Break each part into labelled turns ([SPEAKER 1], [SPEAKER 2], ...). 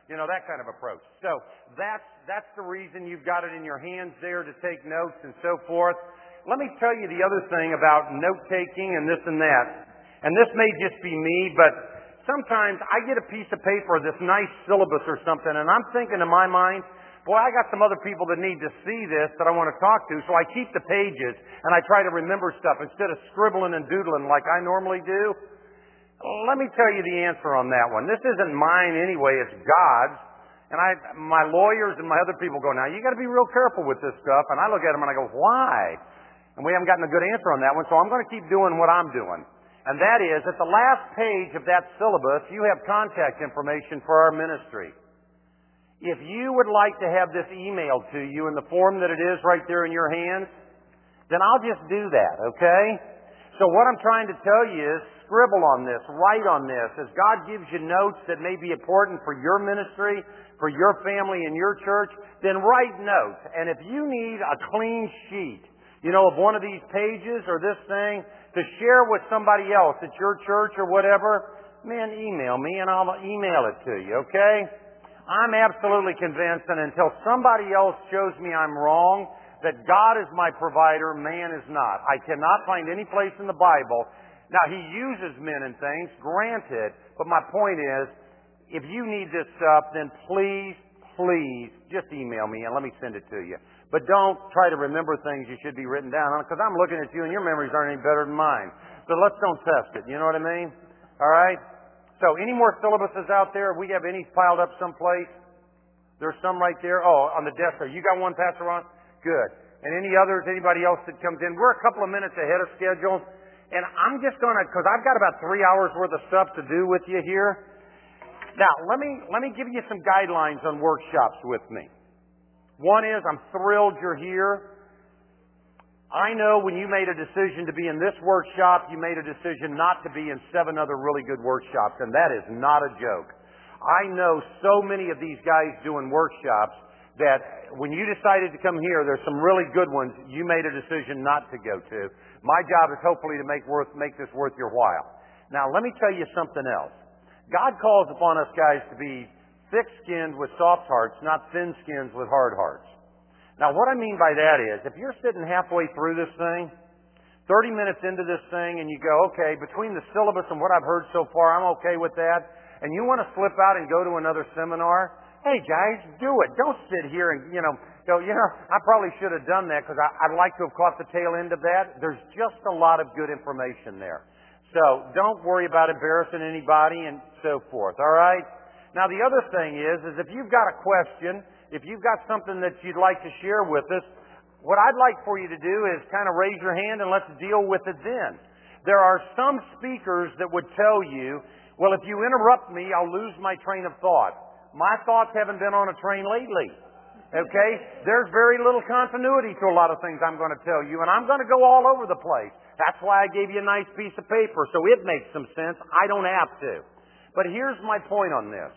[SPEAKER 1] You know, that kind of approach. So that's the reason you've got it in your hands there to take notes and so forth. Let me tell you the other thing about note-taking and this and that. And this may just be me, but sometimes I get a piece of paper, this nice syllabus or something, and I'm thinking in my mind, boy, I got some other people that need to see this that I want to talk to, so I keep the pages and I try to remember stuff instead of scribbling and doodling like I normally do. Let me tell you the answer on that one. This isn't mine anyway, it's God's. And my lawyers and my other people go, now you got to be real careful with this stuff. And I look at them and I go, why? And we haven't gotten a good answer on that one, so I'm going to keep doing what I'm doing. And that is, at the last page of that syllabus, you have contact information for our ministry. If you would like to have this emailed to you in the form that it is right there in your hands, then I'll just do that, okay? So what I'm trying to tell you is scribble on this, write on this. As God gives you notes that may be important for your ministry, for your family and your church, then write notes. And if you need a clean sheet, you know, of one of these pages or this thing to share with somebody else at your church or whatever, man, email me and I'll email it to you, okay? I'm absolutely convinced, and until somebody else shows me I'm wrong, that God is my provider, man is not. I cannot find any place in the Bible. Now, He uses men and things, granted, but my point is, if you need this stuff, then please just email me and let me send it to you. But don't try to remember things you should be written down on, because I'm looking at you and your memories aren't any better than mine. So let's don't test it. You know what I mean? All right? So any more syllabuses out there? We have any piled up someplace? There's some right there. Oh, on the desk there. You got one, Pastor Ron? Good. And any others, anybody else that comes in? We're a couple of minutes ahead of schedule. And I'm just going to, because I've got about 3 hours worth of stuff to do with you here. Now, let me give you some guidelines on workshops with me. One is, I'm thrilled you're here. I know when you made a decision to be in this workshop, you made a decision not to be in 7 other really good workshops, and that is not a joke. I know so many of these guys doing workshops that when you decided to come here, there's some really good ones you made a decision not to go to. My job is hopefully to make this worth your while. Now, let me tell you something else. God calls upon us guys to be thick-skinned with soft hearts, not thin-skinned with hard hearts. Now, what I mean by that is, if you're sitting halfway through this thing, 30 minutes into this thing, and you go, okay, between the syllabus and what I've heard so far, I'm okay with that, and you want to slip out and go to another seminar, hey, guys, do it. Don't sit here and, go, I probably should have done that because I'd like to have caught the tail end of that. There's just a lot of good information there. So don't worry about embarrassing anybody and so forth, all right? Now, the other thing is if you've got a question, if you've got something that you'd like to share with us, what I'd like for you to do is kind of raise your hand and let's deal with it then. There are some speakers that would tell you, well, if you interrupt me, I'll lose my train of thought. My thoughts haven't been on a train lately. Okay? There's very little continuity to a lot of things I'm going to tell you, and I'm going to go all over the place. That's why I gave you a nice piece of paper, so it makes some sense. I don't have to. But here's my point on this.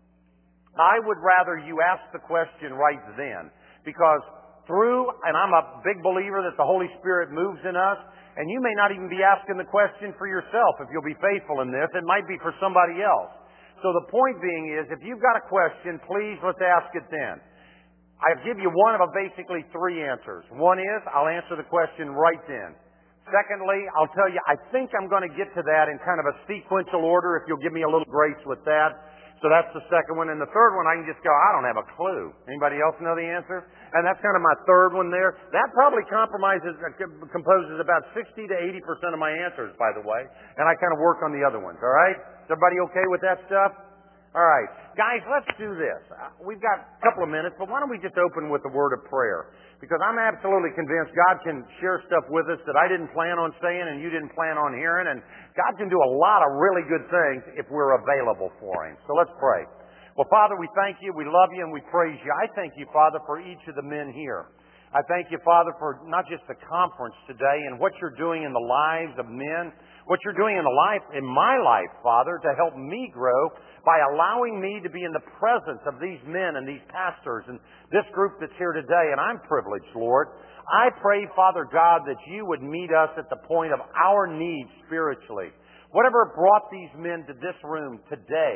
[SPEAKER 1] I would rather you ask the question right then, because and I'm a big believer that the Holy Spirit moves in us, and you may not even be asking the question for yourself if you'll be faithful in this. It might be for somebody else. So the point being is, if you've got a question, please let's ask it then. I'll give you one of basically 3 answers. One is, I'll answer the question right then. Secondly, I'll tell you, I think I'm going to get to that in kind of a sequential order if you'll give me a little grace with that. So that's the second one. And the third one, I can just go, I don't have a clue. Anybody else know the answer? And that's kind of my third one there. That probably composes about 60 to 80% of my answers, by the way. And I kind of work on the other ones, all right? Is everybody okay with that stuff? All right. Guys, let's do this. We've got a couple of minutes, but why don't we just open with a word of prayer? Because I'm absolutely convinced God can share stuff with us that I didn't plan on saying and you didn't plan on hearing, and God can do a lot of really good things if we're available for Him. So let's pray. Well, Father, we thank You, we love You, and we praise You. I thank You, Father, for each of the men here. I thank You, Father, for not just the conference today and what You're doing in the lives of men, what You're doing in my life, Father, to help me grow by allowing me to be in the presence of these men and these pastors and this group that's here today. And I'm privileged, Lord. I pray, Father God, that You would meet us at the point of our need spiritually. Whatever brought these men to this room today,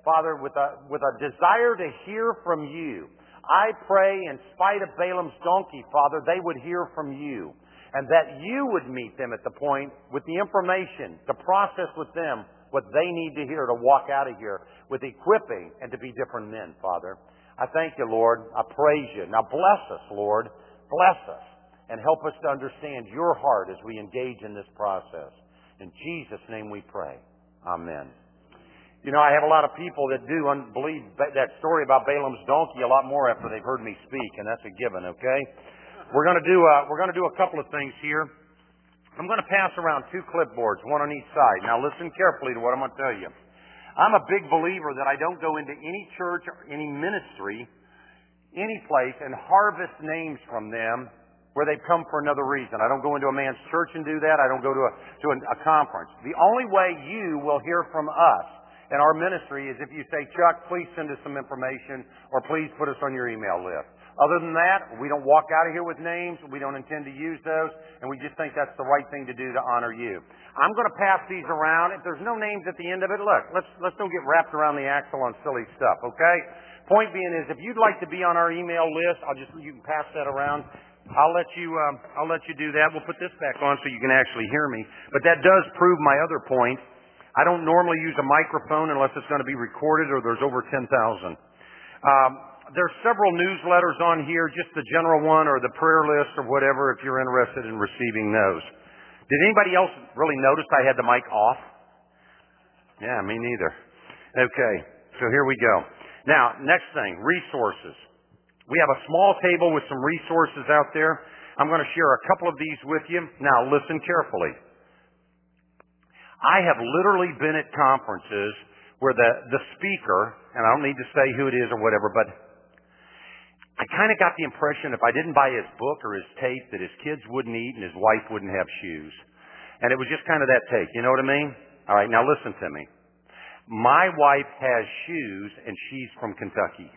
[SPEAKER 1] Father, with a desire to hear from you. I pray, in spite of Balaam's donkey, Father, they would hear from you, and that you would meet them at the point with the information to process with them what they need to hear to walk out of here with equipping and to be different men, Father. I thank you, Lord. I praise you. Now bless us, Lord. Bless us and help us to understand your heart as we engage in this process. In Jesus' name we pray. Amen. You know, I have a lot of people that do believe that story about Balaam's donkey a lot more after they've heard me speak, and that's a given, okay? We're going to do a couple of things here. I'm going to pass around 2 clipboards, one on each side. Now listen carefully to what I'm going to tell you. I'm a big believer that I don't go into any church or any ministry, any place, and harvest names from them where they've come for another reason. I don't go into a man's church and do that. I don't go to a conference. The only way you will hear from us in our ministry is if you say, Chuck, please send us some information, or please put us on your email list. Other than that, we don't walk out of here with names. We don't intend to use those, and we just think that's the right thing to do to honor you. I'm going to pass these around. If there's no names at the end of it, look, let's don't get wrapped around the axle on silly stuff, okay? Point being is, if you'd like to be on our email list, you can pass that around. I'll let you do that. We'll put this back on so you can actually hear me. But that does prove my other point. I don't normally use a microphone unless it's going to be recorded or there's over 10,000. There's several newsletters on here, just the general one or the prayer list or whatever if you're interested in receiving those. Did anybody else really notice I had the mic off? Yeah, me neither. Okay, so here we go. Now, next thing, resources. We have a small table with some resources out there. I'm going to share a couple of these with you. Now, listen carefully. I have literally been at conferences where the speaker, and I don't need to say who it is or whatever, but I kind of got the impression if I didn't buy his book or his tape that his kids wouldn't eat and his wife wouldn't have shoes. And it was just kind of that take. You know what I mean? All right, now listen to me. My wife has shoes, and she's from Kentucky.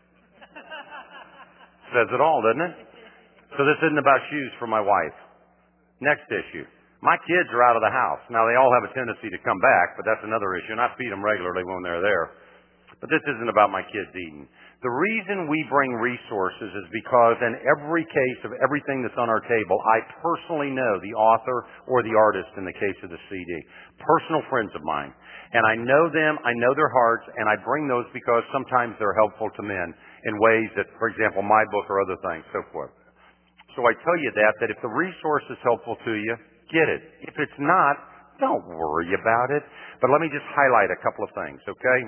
[SPEAKER 1] Says it all, doesn't it? So this isn't about shoes for my wife. Next issue. My kids are out of the house. Now, they all have a tendency to come back, but that's another issue, and I feed them regularly when they're there. But this isn't about my kids eating. The reason we bring resources is because in every case of everything that's on our table, I personally know the author or the artist in the case of the CD. Personal friends of mine. And I know them, I know their hearts, and I bring those because sometimes they're helpful to men in ways that, for example, my book or other things, so forth. So I tell you that if the resource is helpful to you, get it. If it's not, don't worry about it. But let me just highlight a couple of things, okay?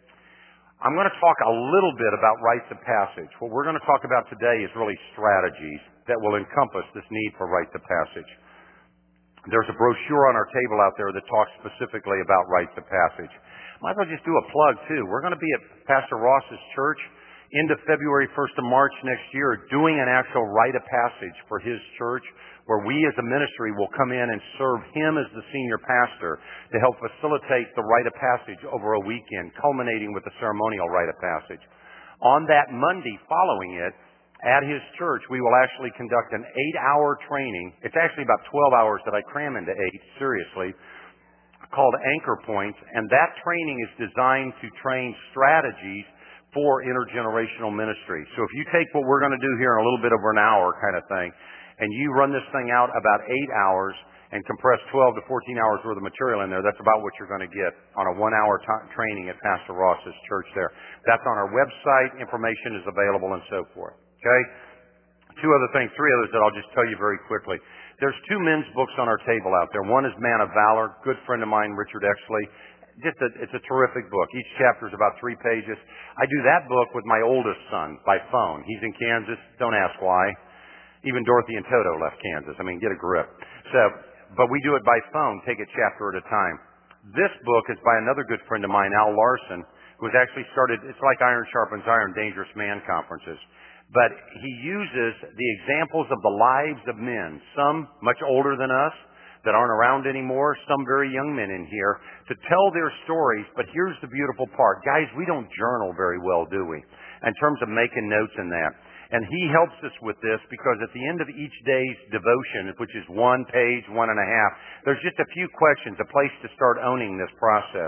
[SPEAKER 1] I'm going to talk a little bit about rites of passage. What we're going to talk about today is really strategies that will encompass this need for rites of passage. There's a brochure on our table out there that talks specifically about rites of passage. Might as well just do a plug, too. We're going to be at Pastor Ross's church into February 1st to March next year doing an actual rite of passage for his church, where we as a ministry will come in and serve him as the senior pastor to help facilitate the rite of passage over a weekend, culminating with the ceremonial rite of passage. On that Monday following it, at his church, we will actually conduct an 8-hour training. It's actually about 12 hours that I cram into 8, seriously, called Anchor Points, and that training is designed to train strategies for intergenerational ministry. So if you take what we're going to do here in a little bit over an hour kind of thing, and you run this thing out about 8 hours and compress 12 to 14 hours worth of material in there, that's about what you're going to get on a 1-hour training at Pastor Ross's church there. That's on our website. Information is available and so forth. Okay? 3 others that I'll just tell you very quickly. There's 2 men's books on our table out there. One is Man of Valor, good friend of mine, Richard Exley. It's a terrific book. Each chapter is about 3 pages. I do that book with my oldest son by phone. He's in Kansas. Don't ask why. Even Dorothy and Toto left Kansas. I mean, get a grip. But we do it by phone, take it chapter at a time. This book is by another good friend of mine, Al Larson, who has actually started, it's like Iron Sharpens Iron, Dangerous Man conferences. But he uses the examples of the lives of men, some much older than us, that aren't around anymore, some very young men in here, to tell their stories. But here's the beautiful part. Guys, we don't journal very well, do we? In terms of making notes in that. And he helps us with this because at the end of each day's devotion, which is 1 page, 1.5, there's just a few questions, a place to start owning this process.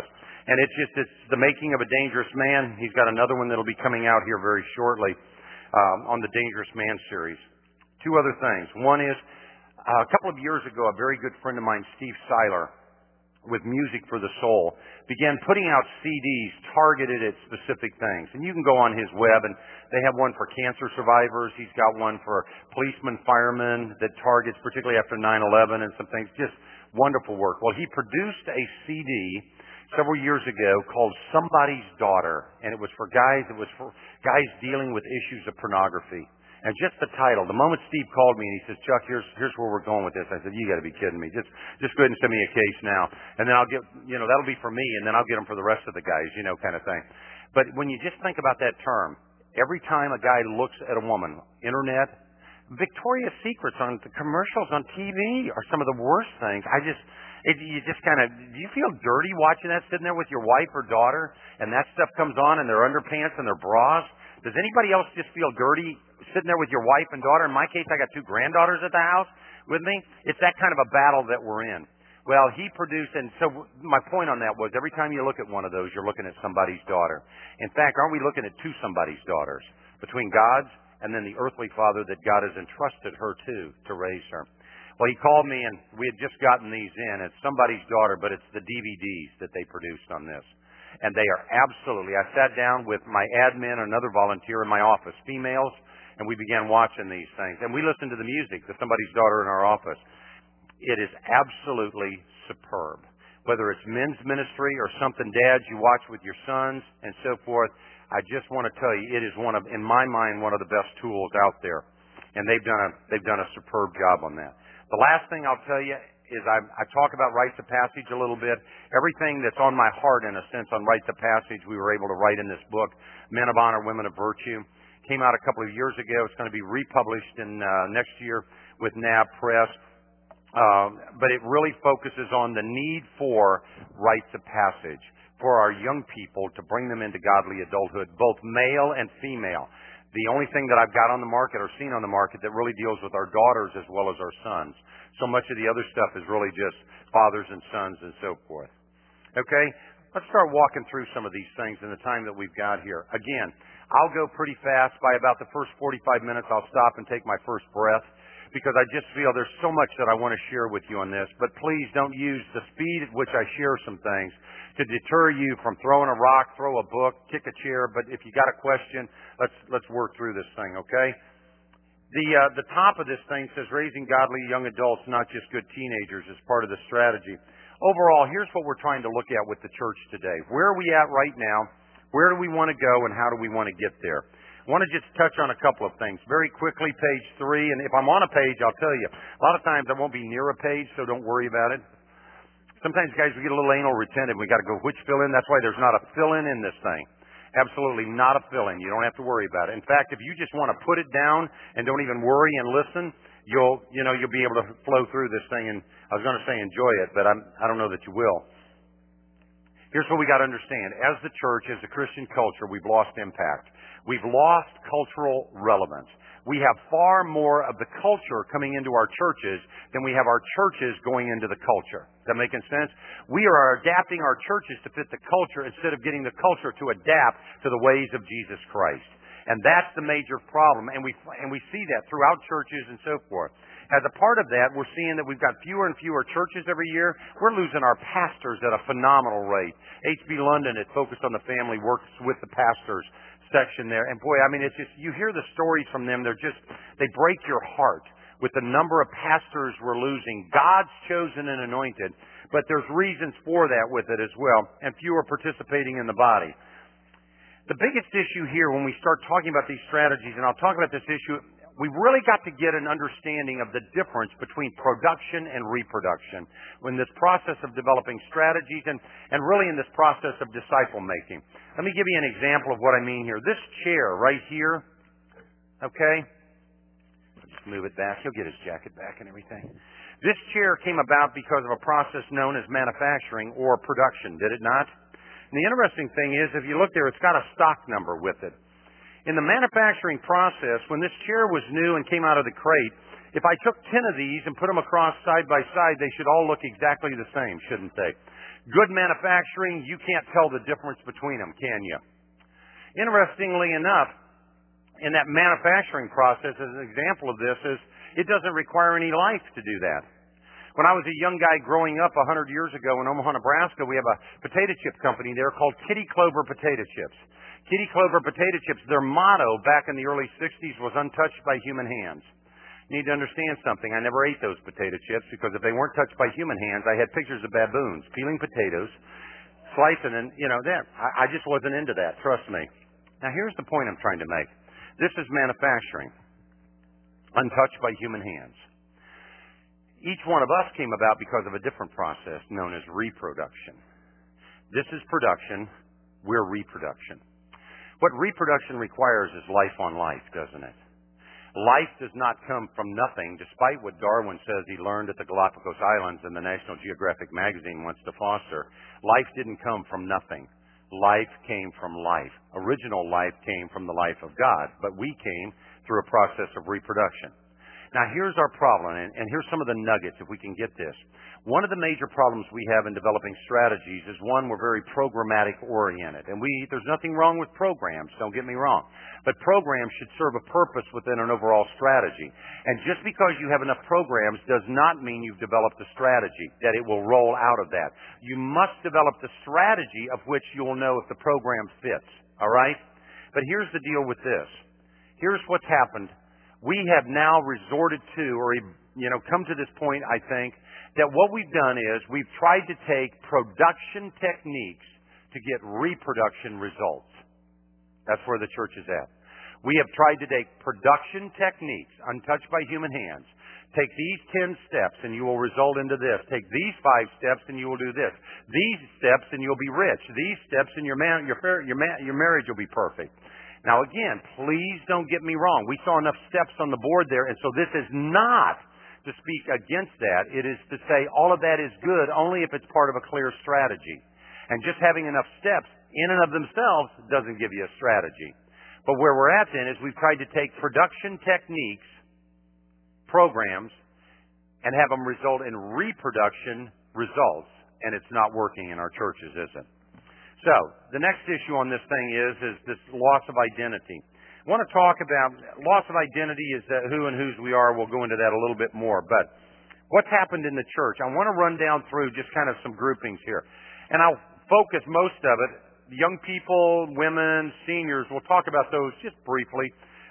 [SPEAKER 1] And it's The Making of a Dangerous Man. He's got another one that'll be coming out here very shortly on the Dangerous Man series. Two other things. One is, a couple of years ago, a very good friend of mine, Steve Seiler, with Music for the Soul, began putting out CDs targeted at specific things. And you can go on his web, and they have one for cancer survivors. He's got one for policemen, firemen that targets, particularly after 9/11 and some things. Just wonderful work. Well, he produced a CD several years ago called Somebody's Daughter, and it was for guys dealing with issues of pornography. And just the title, the moment Steve called me and he says, Chuck, here's where we're going with this. I said, you got to be kidding me. Just go ahead and send me a case now. And then I'll get, that'll be for me, and then I'll get them for the rest of the guys, kind of thing. But when you just think about that term, every time a guy looks at a woman, internet, Victoria's Secrets on the commercials on TV are some of the worst things. You just kind of, do you feel dirty watching that, sitting there with your wife or daughter, and that stuff comes on in their underpants and their bras? Does anybody else just feel dirty sitting there with your wife and daughter? In my case, I got 2 granddaughters at the house with me. It's that kind of a battle that we're in. Well, he produced, and so my point on that was every time you look at one of those, you're looking at somebody's daughter. In fact, aren't we looking at 2 somebody's daughters? Between God's and then the earthly father that God has entrusted her to raise her. Well, he called me, and we had just gotten these in. It's somebody's daughter, but it's the DVDs that they produced on this. And they are absolutely, I sat down with my admin, another volunteer in my office, females, and we began watching these things. And we listened to the music, to somebody's daughter in our office. It is absolutely superb. Whether it's men's ministry or something dads you watch with your sons and so forth, I just want to tell you, it is in my mind, one of the best tools out there. And they've done a superb job on that. The last thing I'll tell you is I talk about rites of passage a little bit. Everything that's on my heart, in a sense, on rites of passage, we were able to write in this book, Men of Honor, Women of Virtue. Came out a couple of years ago. It's going to be republished in next year with NAB Press. But it really focuses on the need for rites of passage for our young people to bring them into godly adulthood, both male and female. The only thing that I've got on the market or seen on the market that really deals with our daughters as well as our sons. So much of the other stuff is really just fathers and sons and so forth. Okay? Let's start walking through some of these things in the time that we've got here. Again, I'll go pretty fast. By about the first 45 minutes, I'll stop and take my first breath because I just feel there's so much that I want to share with you on this. But please don't use the speed at which I share some things to deter you from throwing a rock, throw a book, kick a chair. But if you got a question, let's work through this thing, okay? The top of this thing says raising godly young adults, not just good teenagers, as part of the strategy. Overall, here's what we're trying to look at with the church today. Where are we at right now? Where do we want to go, and how do we want to get there? I want to just touch on a couple of things. Very quickly, page 3, and if I'm on a page, I'll tell you. A lot of times I won't be near a page, so don't worry about it. Sometimes, guys, we get a little anal retentive. We got to go which fill-in. That's why there's not a fill-in in this thing. Absolutely not a fill-in. You don't have to worry about it. In fact, if you just want to put it down and don't even worry and listen, you'll be able to flow through this thing. And I was going to say enjoy it, but I don't know that you will. Here's what we got to understand. As the church, as a Christian culture, we've lost impact. We've lost cultural relevance. We have far more of the culture coming into our churches than we have our churches going into the culture. Is that making sense? We are adapting our churches to fit the culture instead of getting the culture to adapt to the ways of Jesus Christ. And that's the major problem. And we see that throughout churches and so forth. As a part of that, we're seeing that we've got fewer and fewer churches every year. We're losing our pastors at a phenomenal rate. H.B. London, at Focus on the Family, works with the pastors section there. And boy, I mean, it's just, you hear the stories from them. They break your heart with the number of pastors we're losing. God's chosen and anointed, but there's reasons for that with it as well. And fewer participating in the body. The biggest issue here when we start talking about these strategies, and I'll talk about this issue, we've really got to get an understanding of the difference between production and reproduction in this process of developing strategies and really in this process of disciple making. Let me give you an example of what I mean here. This chair right here, okay? I'll just move it back. He'll get his jacket back and everything. This chair came about because of a process known as manufacturing or production, did it not? And the interesting thing is, if you look there, it's got a stock number with it. In the manufacturing process, when this chair was new and came out of the crate, if I took 10 of these and put them across side by side, they should all look exactly the same, shouldn't they? Good manufacturing, you can't tell the difference between them, can you? Interestingly enough, in that manufacturing process, as an example of this, is it doesn't require any life to do that. When I was a young guy growing up 100 years ago in Omaha, Nebraska, we have a potato chip company there called Kitty Clover Potato Chips. Kitty Clover Potato Chips, their motto back in the early 60s was untouched by human hands. You need to understand something. I never ate those potato chips because if they weren't touched by human hands, I had pictures of baboons peeling potatoes, slicing, and, I just wasn't into that, trust me. Now, here's the point I'm trying to make. This is manufacturing, untouched by human hands. Each one of us came about because of a different process known as reproduction. This is production. We're reproduction. What reproduction requires is life on life, doesn't it? Life does not come from nothing, despite what Darwin says he learned at the Galapagos Islands and the National Geographic magazine wants to foster. Life didn't come from nothing. Life came from life. Original life came from the life of God, but we came through a process of reproduction. Now, here's our problem, and here's some of the nuggets, if we can get this. One of the major problems we have in developing strategies is, one, we're very programmatic-oriented. And there's nothing wrong with programs, don't get me wrong. But programs should serve a purpose within an overall strategy. And just because you have enough programs does not mean you've developed a strategy, that it will roll out of that. You must develop the strategy of which you'll know if the program fits, all right? But here's the deal with this. Here's what's happened. We have now resorted to, or come to this point, I think, that what we've done is we've tried to take production techniques to get reproduction results. That's where the church is at. We have tried to take production techniques, untouched by human hands. Take these 10 steps and you will result into this. Take these 5 steps and you will do this. These steps and you'll be rich. These steps and your marriage will be perfect. Now again, please don't get me wrong. We saw enough steps on the board there, and so this is not to speak against that. It is to say all of that is good only if it's part of a clear strategy. And just having enough steps in and of themselves doesn't give you a strategy. But where we're at then is we've tried to take production techniques, programs, and have them result in reproduction results, and it's not working in our churches, is it? So, the next issue on this thing is this loss of identity. I want to talk about loss of identity is who and whose we are. We'll go into that a little bit more. But what's happened in the church? I want to run down through just kind of some groupings here. And I'll focus most of it. Young people, women, seniors, we'll talk about those just briefly.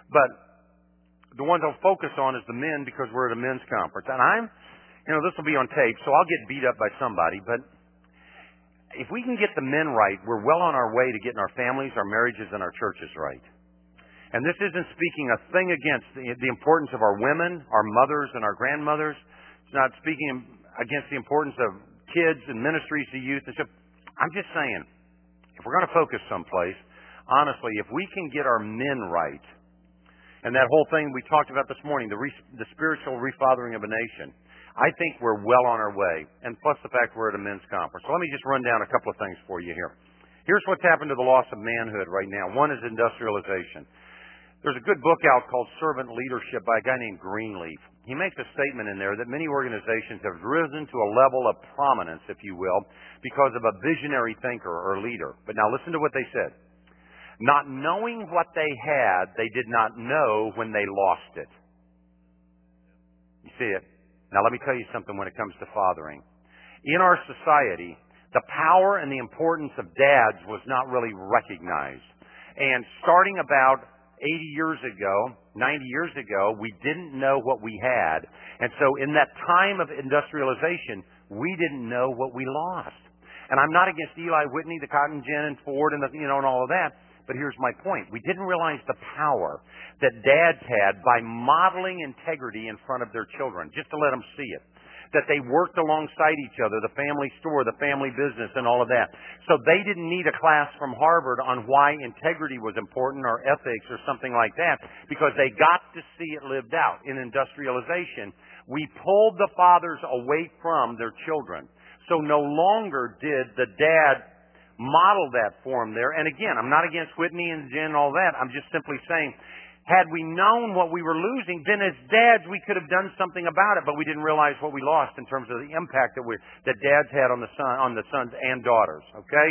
[SPEAKER 1] But the ones I'll focus on is the men because we're at a men's conference. And this will be on tape, so I'll get beat up by somebody. But if we can get the men right, we're well on our way to getting our families, our marriages, and our churches right. And this isn't speaking a thing against the importance of our women, our mothers, and our grandmothers. It's not speaking against the importance of kids and ministries to youth. I'm just saying, if we're going to focus someplace, honestly, if we can get our men right, and that whole thing we talked about this morning, the spiritual refathering of a nation, I think we're well on our way, and plus the fact we're at a men's conference. So let me just run down a couple of things for you here. Here's what's happened to the loss of manhood right now. One is industrialization. There's a good book out called Servant Leadership by a guy named Greenleaf. He makes a statement in there that many organizations have risen to a level of prominence, if you will, because of a visionary thinker or leader. But now listen to what they said. Not knowing what they had, they did not know when they lost it. You see it? Now, let me tell you something when it comes to fathering. In our society, the power and the importance of dads was not really recognized. And starting about 80 years ago, 90 years ago, we didn't know what we had. And so in that time of industrialization, we didn't know what we lost. And I'm not against Eli Whitney, the Cotton Gin and Ford and and all of that. But here's my point. We didn't realize the power that dads had by modeling integrity in front of their children, just to let them see it. That they worked alongside each other, the family store, the family business, and all of that. So they didn't need a class from Harvard on why integrity was important or ethics or something like that, because they got to see it lived out. In industrialization, we pulled the fathers away from their children. So no longer did the dad model that for them there. And again, I'm not against Whitney and Jen and all that. I'm just simply saying Had we known what we were losing, then as dads we could have done something about it, but we didn't realize what we lost in terms of the impact that dads had on the sons and daughters. Okay?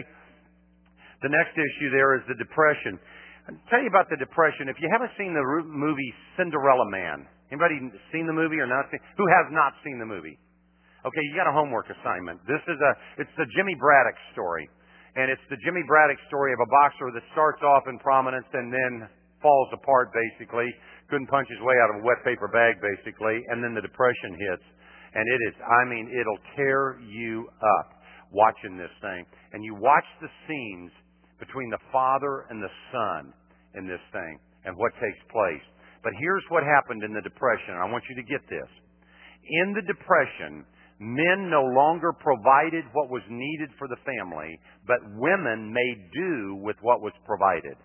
[SPEAKER 1] The next issue there is the depression. I'll tell you about the depression. If you haven't seen the movie Cinderella Man, anybody seen the movie or not? Who has not seen the movie? Okay, you got a homework assignment. It's the Jimmy Braddock story. And it's the Jimmy Braddock story of a boxer that starts off in prominence and then falls apart, basically. Couldn't punch his way out of a wet paper bag, basically. And then the depression hits. And it'll tear you up watching this thing. And you watch the scenes between the father and the son in this thing and what takes place. But here's what happened in the depression. I want you to get this. In the depression, men no longer provided what was needed for the family, but women made do with what was provided.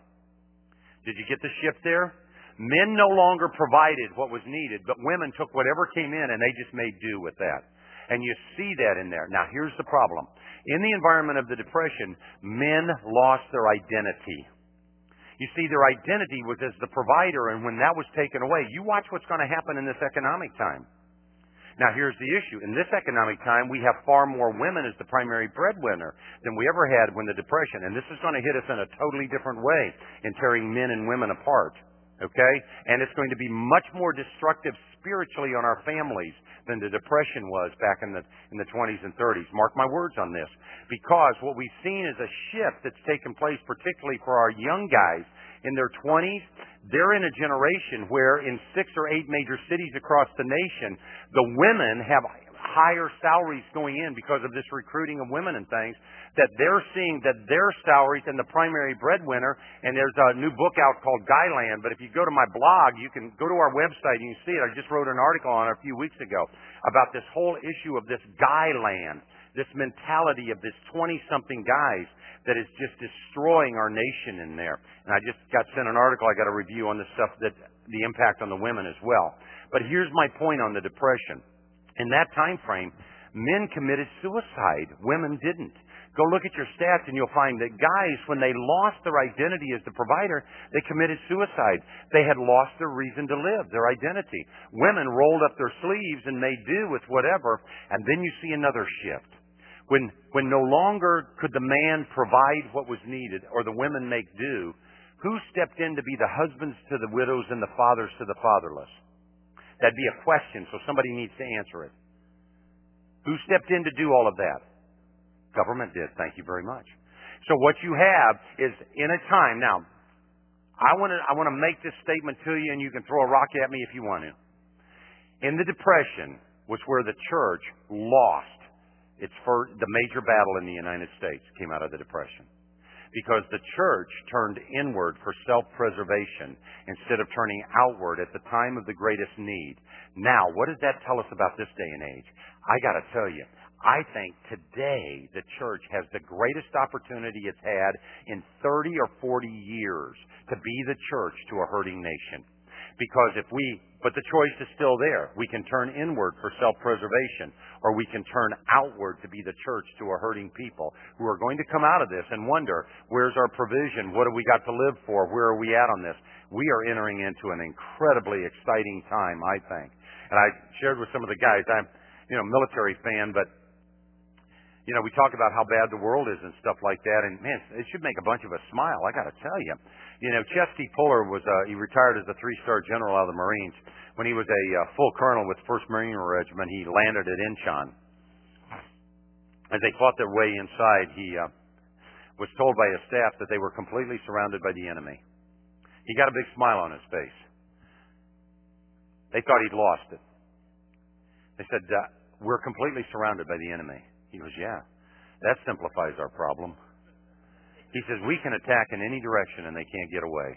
[SPEAKER 1] Did you get the shift there? Men no longer provided what was needed, but women took whatever came in and they just made do with that. And you see that in there. Now, here's the problem. In the environment of the Depression, men lost their identity. You see, their identity was as the provider, and when that was taken away, you watch what's going to happen in this economic time. Now, here's the issue. In this economic time, we have far more women as the primary breadwinner than we ever had when the Depression. And this is going to hit us in a totally different way in tearing men and women apart. Okay? And it's going to be much more destructive spiritually on our families than the Depression was back in the 20s and 30s. Mark my words on this. Because what we've seen is a shift that's taken place, particularly for our young guys in their 20s. They're in a generation where in 6 or 8 major cities across the nation, the women have higher salaries going in because of this recruiting of women and things, that they're seeing that their salaries and the primary breadwinner, and there's a new book out called Guyland, but if you go to my blog, you can go to our website and you can see it. I just wrote an article on it a few weeks ago about this whole issue of this Guyland, this mentality of this 20-something guys that is just destroying our nation in there. And I just got sent an article. I got a review on the stuff the impact on the women as well. But here's my point on the Depression. In that time frame, men committed suicide. Women didn't. Go look at your stats and you'll find that guys, when they lost their identity as the provider, they committed suicide. They had lost their reason to live, their identity. Women rolled up their sleeves and made do with whatever, and then you see another shift. When no longer could the man provide what was needed or the women make do, who stepped in to be the husbands to the widows and the fathers to the fatherless? That'd be a question, so somebody needs to answer it. Who stepped in to do all of that? Government did. Thank you very much. So what you have is in a time, now, I want to make this statement to you, and you can throw a rock at me if you want to. In the Depression was where the church lost the major battle in the United States came out of the Depression. Because the church turned inward for self-preservation instead of turning outward at the time of the greatest need. Now, what does that tell us about this day and age? I got to tell you, I think today the church has the greatest opportunity it's had in 30 or 40 years to be the church to a hurting nation. Because but the choice is still there. We can turn inward for self-preservation, or we can turn outward to be the church to a hurting people who are going to come out of this and wonder, where's our provision? What have we got to live for? Where are we at on this? We are entering into an incredibly exciting time, I think. And I shared with some of the guys, I'm military fan, but we talk about how bad the world is and stuff like that, and man, it should make a bunch of us smile, I got to tell you. Chesty Puller he retired as a 3-star general out of the Marines. When he was a full colonel with 1st Marine Regiment, he landed at Incheon. As they fought their way inside, he was told by his staff that they were completely surrounded by the enemy. He got a big smile on his face. They thought he'd lost it. They said, we're completely surrounded by the enemy. He goes, yeah, that simplifies our problem. He says, we can attack in any direction and they can't get away.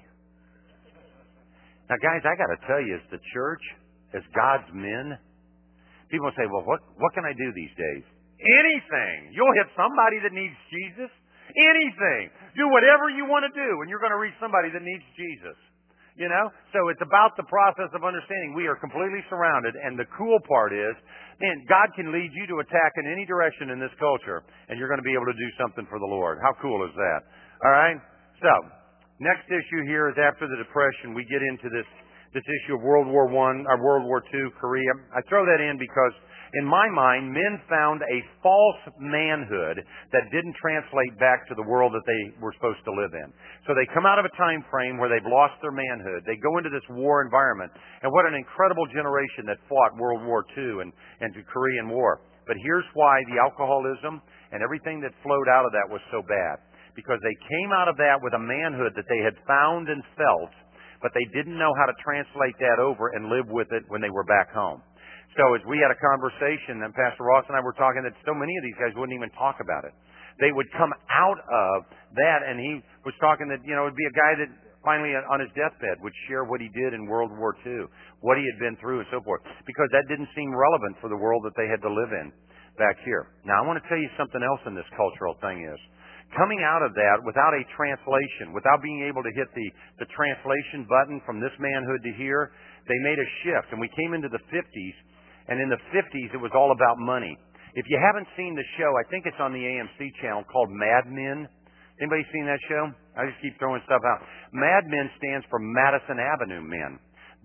[SPEAKER 1] Now, guys, I got to tell you, as the church, as God's men, people say, well, what can I do these days? Anything. You'll hit somebody that needs Jesus. Anything. Do whatever you want to do, and you're going to reach somebody that needs Jesus. So it's about the process of understanding we are completely surrounded, and the cool part is, man, God can lead you to attack in any direction in this culture, and you're going to be able to do something for the Lord. How cool is that? All right? So, Next issue here is after the Depression, we get into this issue of World War I, or World War II, Korea. I throw that in because, in my mind, men found a false manhood that didn't translate back to the world that they were supposed to live in. So they come out of a time frame where they've lost their manhood. They go into this war environment. And what an incredible generation that fought World War II and the Korean War. But here's why the alcoholism and everything that flowed out of that was so bad. Because they came out of that with a manhood that they had found and felt, but they didn't know how to translate that over and live with it when they were back home. So as we had a conversation, and Pastor Ross and I were talking, that so many of these guys wouldn't even talk about it. They would come out of that, and he was talking that, it would be a guy that finally on his deathbed would share what he did in World War II, what he had been through and so forth, because that didn't seem relevant for the world that they had to live in back here. Now, I want to tell you something else in this cultural thing is, coming out of that without a translation, without being able to hit the translation button from this manhood to here, they made a shift, and we came into the 50s. And in the 50s, it was all about money. If you haven't seen the show, I think it's on the AMC channel called Mad Men. Anybody seen that show? I just keep throwing stuff out. Mad Men stands for Madison Avenue Men.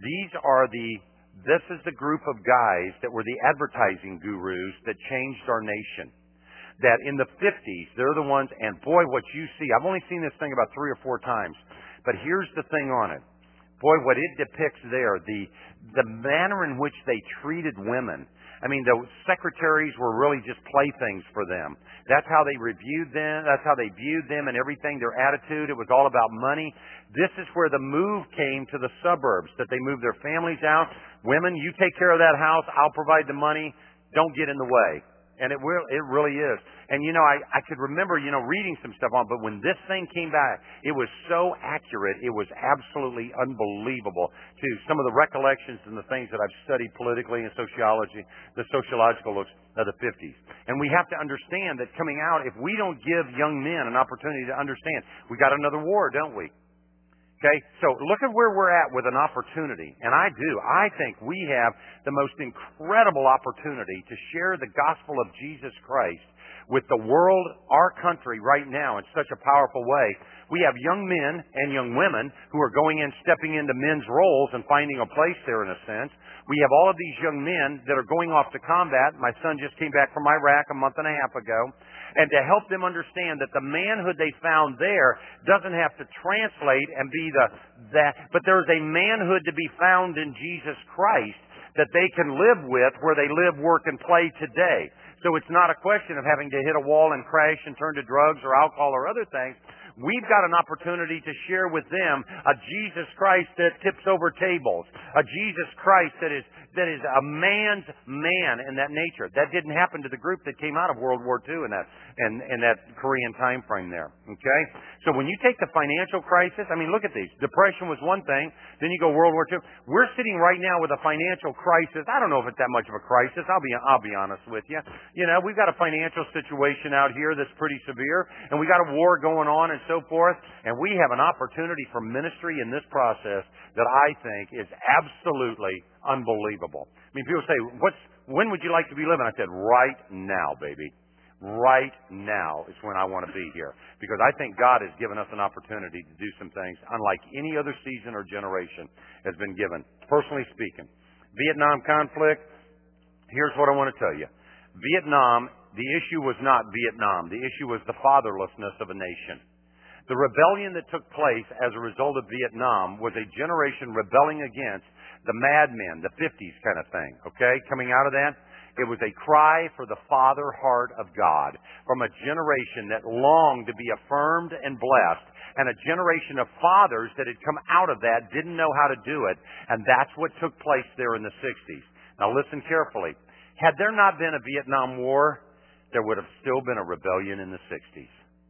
[SPEAKER 1] This is the group of guys that were the advertising gurus that changed our nation. That in the 50s, they're the ones, and boy, what you see, I've only seen this thing about 3 or 4 times, but here's the thing on it. Boy, what it depicts there, the manner in which they treated women. I mean, the secretaries were really just playthings for them. That's how they reviewed them. That's how they viewed them and everything, their attitude. It was all about money. This is where the move came to the suburbs, that they moved their families out. Women, you take care of that house. I'll provide the money. Don't get in the way. And it really is. And I could remember, reading some stuff on, but when this thing came back, it was so accurate, it was absolutely unbelievable to some of the recollections and the things that I've studied politically and sociology, the sociological looks of the 50s. And we have to understand that coming out, if we don't give young men an opportunity to understand, we got another war, don't we? Okay, so look at where we're at with an opportunity. And I do. I think we have the most incredible opportunity to share the gospel of Jesus Christ with the world, our country right now in such a powerful way. We have young men and young women who are going in, stepping into men's roles and finding a place there in a sense. We have all of these young men that are going off to combat. My son just came back from Iraq a month and a half ago. And to help them understand that the manhood they found there doesn't have to translate and be that, but there's a manhood to be found in Jesus Christ that they can live with where they live, work, and play today. So it's not a question of having to hit a wall and crash and turn to drugs or alcohol or other things. We've got an opportunity to share with them a Jesus Christ that tips over tables, a Jesus Christ that is a man's man in that nature. That didn't happen to the group that came out of World War II in that Korean time frame there. Okay? So when you take the financial crisis, I mean, look at these. Depression was one thing. Then you go World War II. We're sitting right now with a financial crisis. I don't know if it's that much of a crisis. I'll be honest with you. We've got a financial situation out here that's pretty severe, and we got a war going on and so forth, and we have an opportunity for ministry in this process that I think is absolutely unbelievable. I mean, people say, when would you like to be living? I said, right now, baby. Right now is when I want to be here. Because I think God has given us an opportunity to do some things unlike any other season or generation has been given. Personally speaking, Vietnam conflict, here's what I want to tell you. Vietnam, the issue was not Vietnam. The issue was the fatherlessness of a nation. The rebellion that took place as a result of Vietnam was a generation rebelling against the madmen, the 50s kind of thing, okay? Coming out of that, it was a cry for the father heart of God from a generation that longed to be affirmed and blessed, and a generation of fathers that had come out of that didn't know how to do it, and that's what took place there in the 60s. Now listen carefully. Had there not been a Vietnam War, there would have still been a rebellion in the 60s.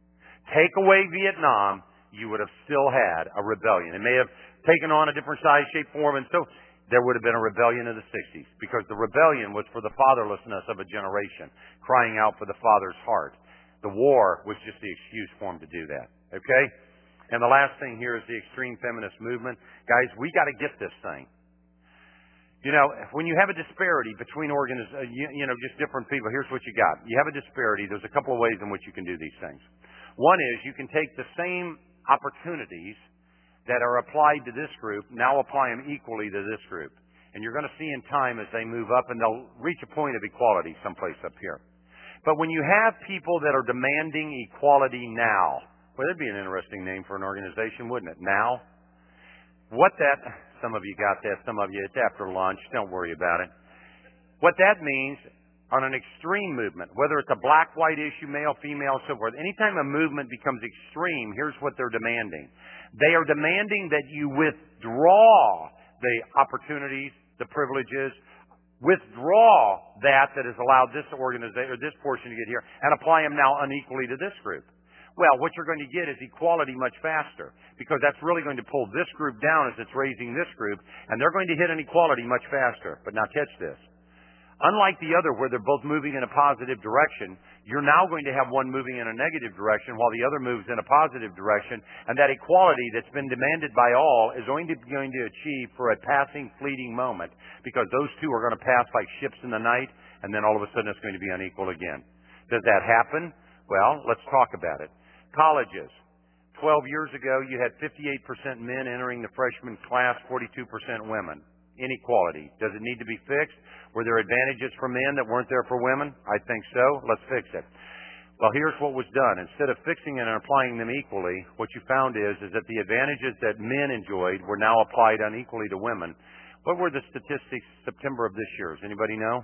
[SPEAKER 1] Take away Vietnam, you would have still had a rebellion. It may have taken on a different size, shape, form, and so there would have been a rebellion in the 60s because the rebellion was for the fatherlessness of a generation, crying out for the father's heart. The war was just the excuse for them to do that. Okay? And the last thing here is the extreme feminist movement. Guys, we got to get this thing. When you have a disparity between just different people, here's what you got. You have a disparity. There's a couple of ways in which you can do these things. One is you can take the same opportunities that are applied to this group, now apply them equally to this group. And you're going to see in time as they move up, and they'll reach a point of equality someplace up here. But when you have people that are demanding equality now, well, that'd be an interesting name for an organization, wouldn't it? Now? Some of you got that, some of you, it's after lunch, don't worry about it. What that means on an extreme movement, whether it's a black-white issue, male, female, so forth, anytime a movement becomes extreme, here's what they're demanding. They are demanding that you withdraw the opportunities, the privileges, withdraw that has allowed this organization or this portion to get here, and apply them now unequally to this group. Well, what you're going to get is equality much faster, because that's really going to pull this group down as it's raising this group, and they're going to hit inequality much faster. But now catch this. Unlike the other where they're both moving in a positive direction, you're now going to have one moving in a negative direction while the other moves in a positive direction, and that equality that's been demanded by all is going to achieve for a passing, fleeting moment, because those two are going to pass like ships in the night, and then all of a sudden it's going to be unequal again. Does that happen? Well, let's talk about it. Colleges. 12 years ago, you had 58% men entering the freshman class, 42% women. Inequality. Does it need to be fixed? Were there advantages for men that weren't there for women? I think so. Let's fix it. Well, here's what was done. Instead of fixing it and applying them equally, what you found is that the advantages that men enjoyed were now applied unequally to women. What were the statistics September of this year? Does anybody know?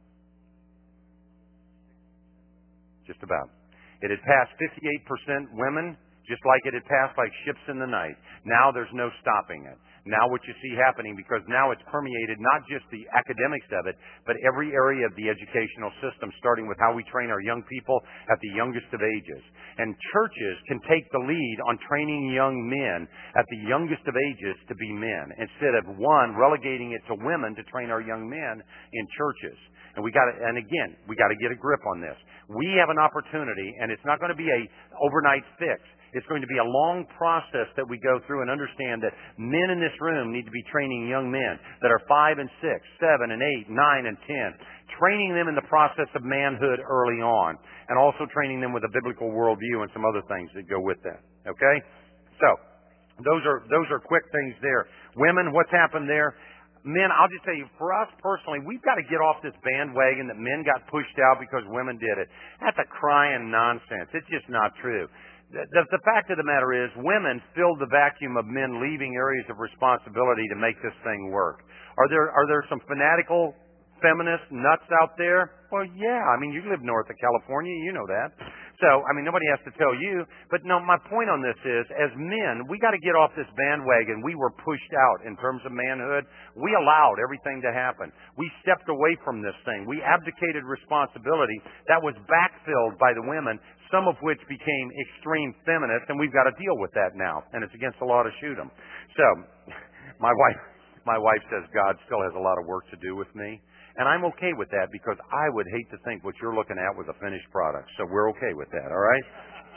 [SPEAKER 1] Just about. It had passed 58% women, just like it had passed like ships in the night. Now there's no stopping it. Now what you see happening, because now it's permeated not just the academics of it, but every area of the educational system, starting with how we train our young people at the youngest of ages. And churches can take the lead on training young men at the youngest of ages to be men, instead of relegating it to women to train our young men in churches. And again, we got to get a grip on this. We have an opportunity, and it's not going to be a overnight fix. It's going to be a long process that we go through and understand that men in this room need to be training young men that are 5 and 6, 7 and 8, 9 and 10, training them in the process of manhood early on, and also training them with a biblical worldview and some other things that go with that. Okay? So, those are quick things there. Women, what's happened there? Men, I'll just tell you, for us personally, we've got to get off this bandwagon that men got pushed out because women did it. That's a crying nonsense. It's just not true. The fact of the matter is, women filled the vacuum of men leaving areas of responsibility to make this thing work. Are there some fanatical feminist nuts out there? Well, yeah. I mean, you live north of California, you know that. So, I mean, nobody has to tell you. But no, my point on this is, as men, we got to get off this bandwagon. We were pushed out in terms of manhood. We allowed everything to happen. We stepped away from this thing. We abdicated responsibility that was backfilled by the women, some of which became extreme feminists, and we've got to deal with that now. And it's against the law to shoot them. So, my wife says God still has a lot of work to do with me. And I'm okay with that, because I would hate to think what you're looking at was a finished product. So we're okay with that, all right?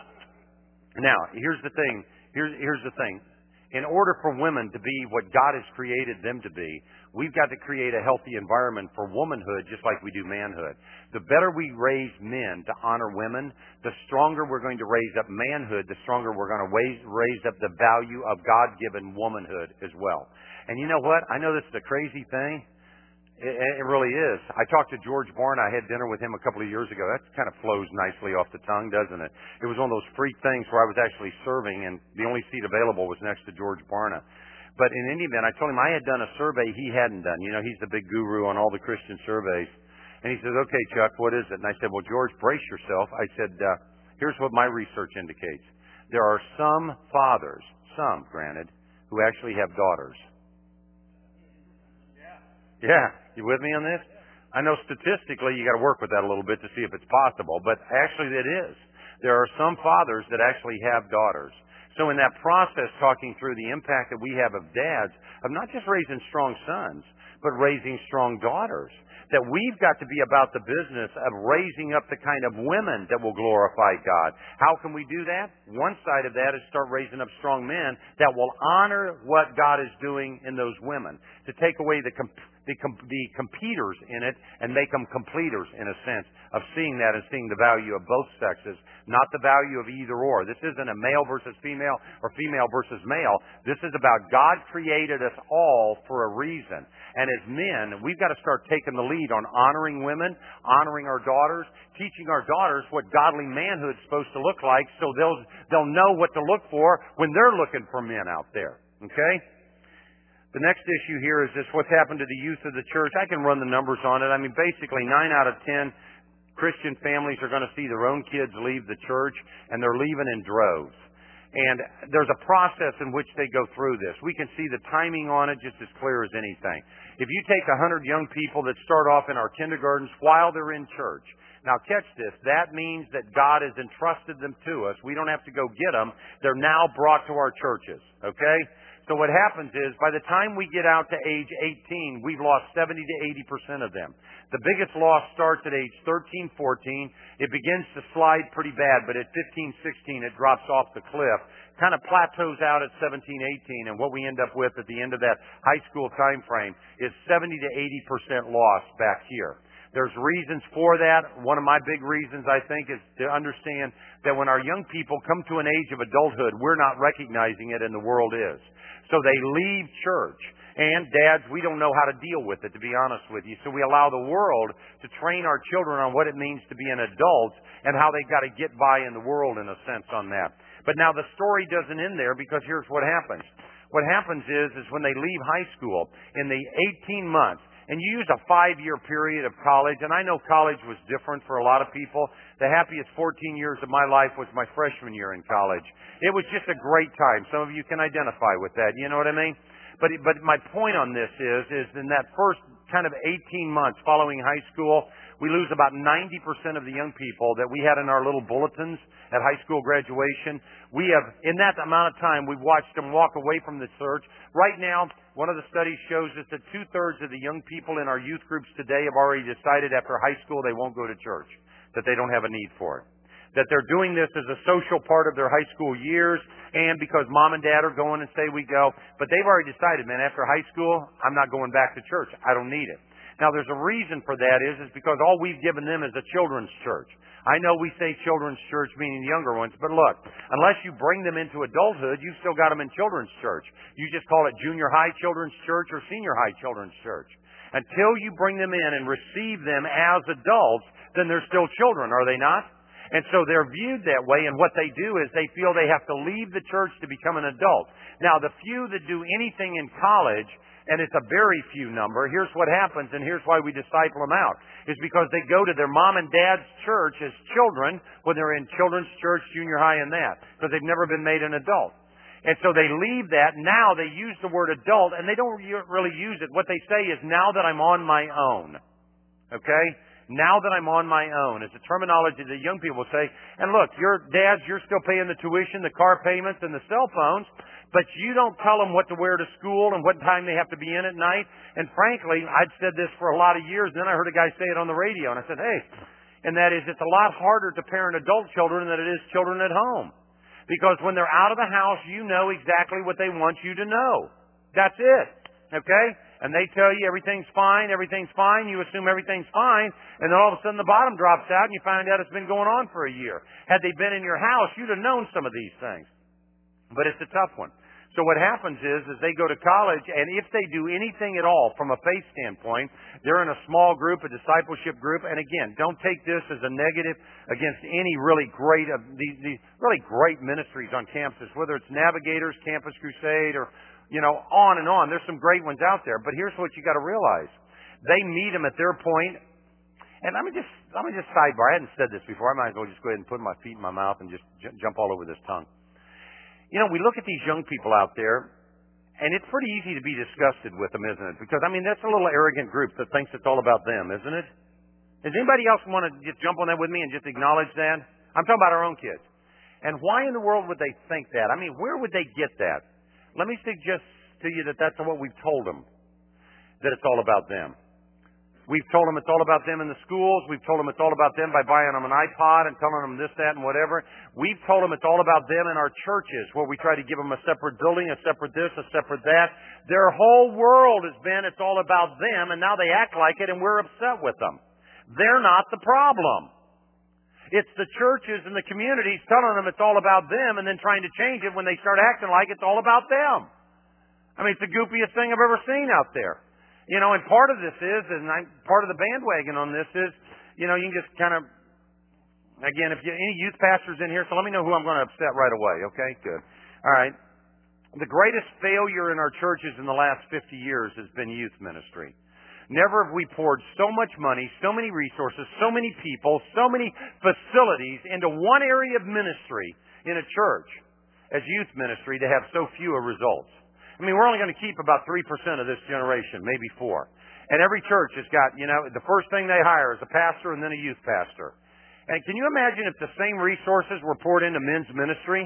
[SPEAKER 1] Now, here's the thing. Here's the thing. In order for women to be what God has created them to be, we've got to create a healthy environment for womanhood just like we do manhood. The better we raise men to honor women, the stronger we're going to raise up manhood, the stronger we're going to raise up the value of God-given womanhood as well. And you know what? I know this is a crazy thing. It really is. I talked to George Barna. I had dinner with him a couple of years ago. That kind of flows nicely off the tongue, doesn't it? It was one of those freak things where I was actually serving, and the only seat available was next to George Barna. But in any event, I told him I had done a survey he hadn't done. You know, he's the big guru on all the Christian surveys. And he says, okay, Chuck, what is it? And I said, well, George, brace yourself. I said, here's what my research indicates. There are some fathers, some, granted, who actually have daughters. Yeah, you with me on this? I know statistically you got to work with that a little bit to see if it's possible, but actually it is. There are some fathers that actually have daughters. So in that process, talking through the impact that we have of dads, of not just raising strong sons, but raising strong daughters, that we've got to be about the business of raising up the kind of women that will glorify God. How can we do that? One side of that is start raising up strong men that will honor what God is doing in those women, to take away the competers in it and make them completers, in a sense, of seeing that and seeing the value of both sexes, not the value of either or. This isn't a male versus female. female or female versus male. This is about God created us all for a reason. And as men, we've got to start taking the lead on honoring women, honoring our daughters, teaching our daughters what godly manhood's supposed to look like so they'll know what to look for when they're looking for men out there. Okay? The next issue here is this, what's happened to the youth of the church. I can run the numbers on it. I mean, basically 9 out of 10 Christian families are going to see their own kids leave the church, and they're leaving in droves. And there's a process in which they go through this. We can see the timing on it just as clear as anything. If you take 100 young people that start off in our kindergartens while they're in church, now catch this, that means that God has entrusted them to us. We don't have to go get them. They're now brought to our churches, okay? So what happens is, by the time we get out to age 18, we've lost 70 to 80% of them. The biggest loss starts at age 13, 14. It begins to slide pretty bad, but at 15, 16, it drops off the cliff. Kind of plateaus out at 17, 18, and what we end up with at the end of that high school time frame is 70 to 80% loss back here. There's reasons for that. One of my big reasons, I think, is to understand that when our young people come to an age of adulthood, we're not recognizing it and the world is. So they leave church. And dads, we don't know how to deal with it, to be honest with you. So we allow the world to train our children on what it means to be an adult and how they've got to get by in the world, in a sense, on that. But now the story doesn't end there, because here's what happens. What happens is when they leave high school, in the 18 months, and you use a 5-year period of college, and I know college was different for a lot of people. The happiest 14 years of my life was my freshman year in college. It was just a great time. Some of you can identify with that. You know what I mean? But my point on this is in that first kind of 18 months following high school, we lose about 90% of the young people that we had in our little bulletins at high school graduation. We have, in that amount of time, we've watched them walk away from the church. Right now, one of the studies shows us that 2/3 of the young people in our youth groups today have already decided after high school they won't go to church, that they don't have a need for it. That they're doing this as a social part of their high school years, and because mom and dad are going and say we go. But they've already decided, man, after high school, I'm not going back to church. I don't need it. Now, there's a reason for that is because all we've given them is a children's church. I know we say children's church, meaning younger ones, but look, unless you bring them into adulthood, you've still got them in children's church. You just call it junior high children's church or senior high children's church. Until you bring them in and receive them as adults, then they're still children, are they not? And so they're viewed that way, and what they do is they feel they have to leave the church to become an adult. Now, the few that do anything in college, and it's a very few number, here's what happens, and here's why we disciple them out, is because they go to their mom and dad's church as children when they're in children's church, junior high, and that, because they've never been made an adult. And so they leave that. Now they use the word adult, and they don't really use it. What they say is, now that I'm on my own. Okay? Now that I'm on my own is the terminology that young people say. And look, your dads, you're still paying the tuition, the car payments, and the cell phones, but you don't tell them what to wear to school and what time they have to be in at night. And frankly, I'd said this for a lot of years, and then I heard a guy say it on the radio, and I said, hey, and that is, it's a lot harder to parent adult children than it is children at home. Because when they're out of the house, you know exactly what they want you to know. That's it. Okay? And they tell you everything's fine, you assume everything's fine, and then all of a sudden the bottom drops out and you find out it's been going on for a year. Had they been in your house, you'd have known some of these things. But it's a tough one. So what happens is they go to college, and if they do anything at all from a faith standpoint, they're in a small group, a discipleship group, and again, don't take this as a negative against any really great, these really great ministries on campuses, whether it's Navigators, Campus Crusade, or, you know, on and on. There's some great ones out there, but here's what you got to realize. They meet them at their point, and let me just sidebar. I hadn't said this before. I might as well just go ahead and put my feet in my mouth and just jump all over this tongue. You know, we look at these young people out there, and it's pretty easy to be disgusted with them, isn't it? Because, I mean, that's a little arrogant group that thinks it's all about them, isn't it? Does anybody else want to just jump on that with me and just acknowledge that? I'm talking about our own kids. And why in the world would they think that? I mean, where would they get that? Let me suggest to you that that's what we've told them, that it's all about them. We've told them it's all about them in the schools. We've told them it's all about them by buying them an iPod and telling them this, that, and whatever. We've told them it's all about them in our churches, where we try to give them a separate building, a separate this, a separate that. Their whole world has been it's all about them, and now they act like it, and we're upset with them. They're not the problem. It's the churches and the communities telling them it's all about them and then trying to change it when they start acting like it's all about them. I mean, it's the goofiest thing I've ever seen out there. You know, and part of this is, and part of the bandwagon on this is, you know, you can just kind of, again, if you any youth pastors in here, so let me know who I'm going to upset right away, okay? Good. All right. The greatest failure in our churches in the last 50 years has been youth ministry. Never have we poured so much money, so many resources, so many people, so many facilities into one area of ministry in a church as youth ministry to have so few results. I mean, we're only going to keep about 3% of this generation, maybe 4%. And every church has got, you know, the first thing they hire is a pastor and then a youth pastor. And can you imagine if the same resources were poured into men's ministry?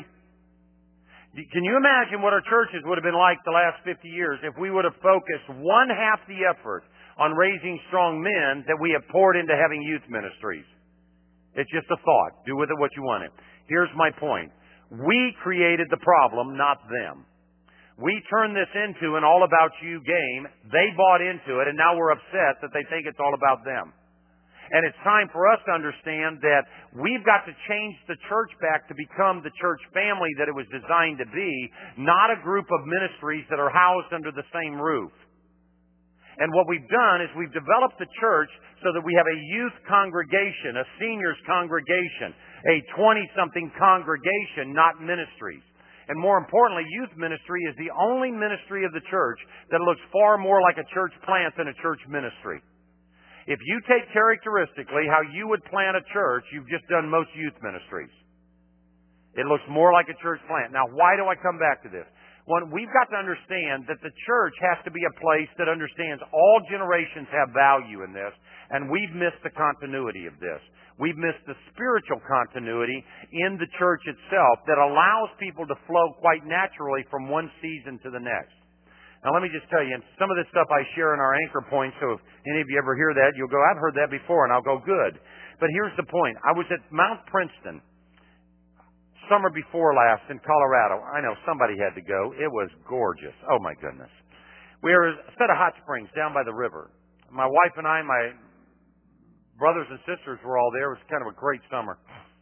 [SPEAKER 1] Can you imagine what our churches would have been like the last 50 years if we would have focused one half the effort on raising strong men that we have poured into having youth ministries? It's just a thought. Do with it what you want it. Here's my point. We created the problem, not them. We turned this into an all-about-you game. They bought into it, and now we're upset that they think it's all about them. And it's time for us to understand that we've got to change the church back to become the church family that it was designed to be, not a group of ministries that are housed under the same roof. And what we've done is we've developed the church so that we have a youth congregation, a seniors congregation, a 20-something congregation, not ministries. And more importantly, youth ministry is the only ministry of the church that looks far more like a church plant than a church ministry. If you take characteristically how you would plant a church, you've just done most youth ministries. It looks more like a church plant. Now, why do I come back to this? One, we've got to understand that the church has to be a place that understands all generations have value in this, and we've missed the continuity of this. We've missed the spiritual continuity in the church itself that allows people to flow quite naturally from one season to the next. Now, let me just tell you, and some of this stuff I share in our anchor points, so if any of you ever hear that, you'll go, I've heard that before, and I'll go, good. But here's the point. I was at Mount Princeton summer before last in Colorado. I know somebody had to go. It was gorgeous. Oh, my goodness. We were a set of hot springs down by the river. My wife and I, my brothers and sisters were all there. It was kind of a great summer.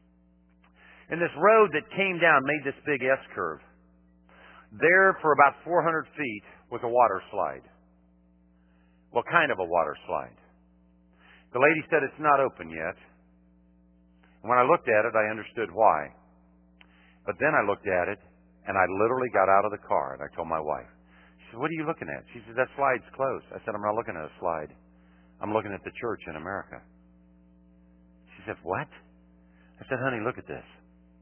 [SPEAKER 1] And this road that came down made this big S-curve. There, for about 400 feet, was a water slide. What kind of a water slide? The lady said it's not open yet. And when I looked at it, I understood why. But then I looked at it, and I literally got out of the car, and I told my wife. She said, what are you looking at? She said, that slide's closed. I said, I'm not looking at a slide. I'm looking at the church in America. She said, what? I said, honey, look at this.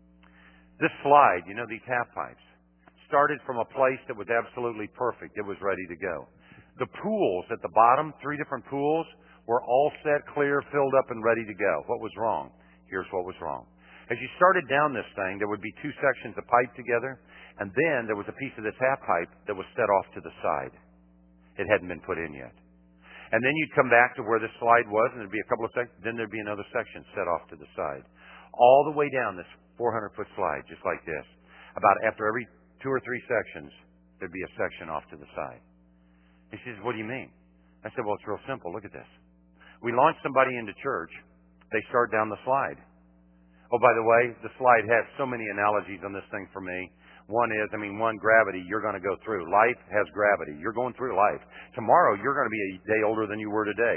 [SPEAKER 1] This slide, you know, these half pipes, started from a place that was absolutely perfect. It was ready to go. The pools at the bottom, 3 different pools, were all set, clear, filled up, and ready to go. What was wrong? Here's what was wrong. As you started down this thing, there would be 2 sections of pipe together, and then there was a piece of this half pipe that was set off to the side. It hadn't been put in yet. And then you'd come back to where the slide was, and there'd be a couple of sections. Then there'd be another section set off to the side. All the way down this 400-foot slide, just like this. About after every 2 or 3 sections, there'd be a section off to the side. And she says, what do you mean? I said, well, it's real simple. Look at this. We launch somebody into church. They start down the slide. Oh, by the way, the slide has so many analogies on this thing for me. One is, gravity, you're going to go through. Life has gravity. You're going through life. Tomorrow, you're going to be a day older than you were today.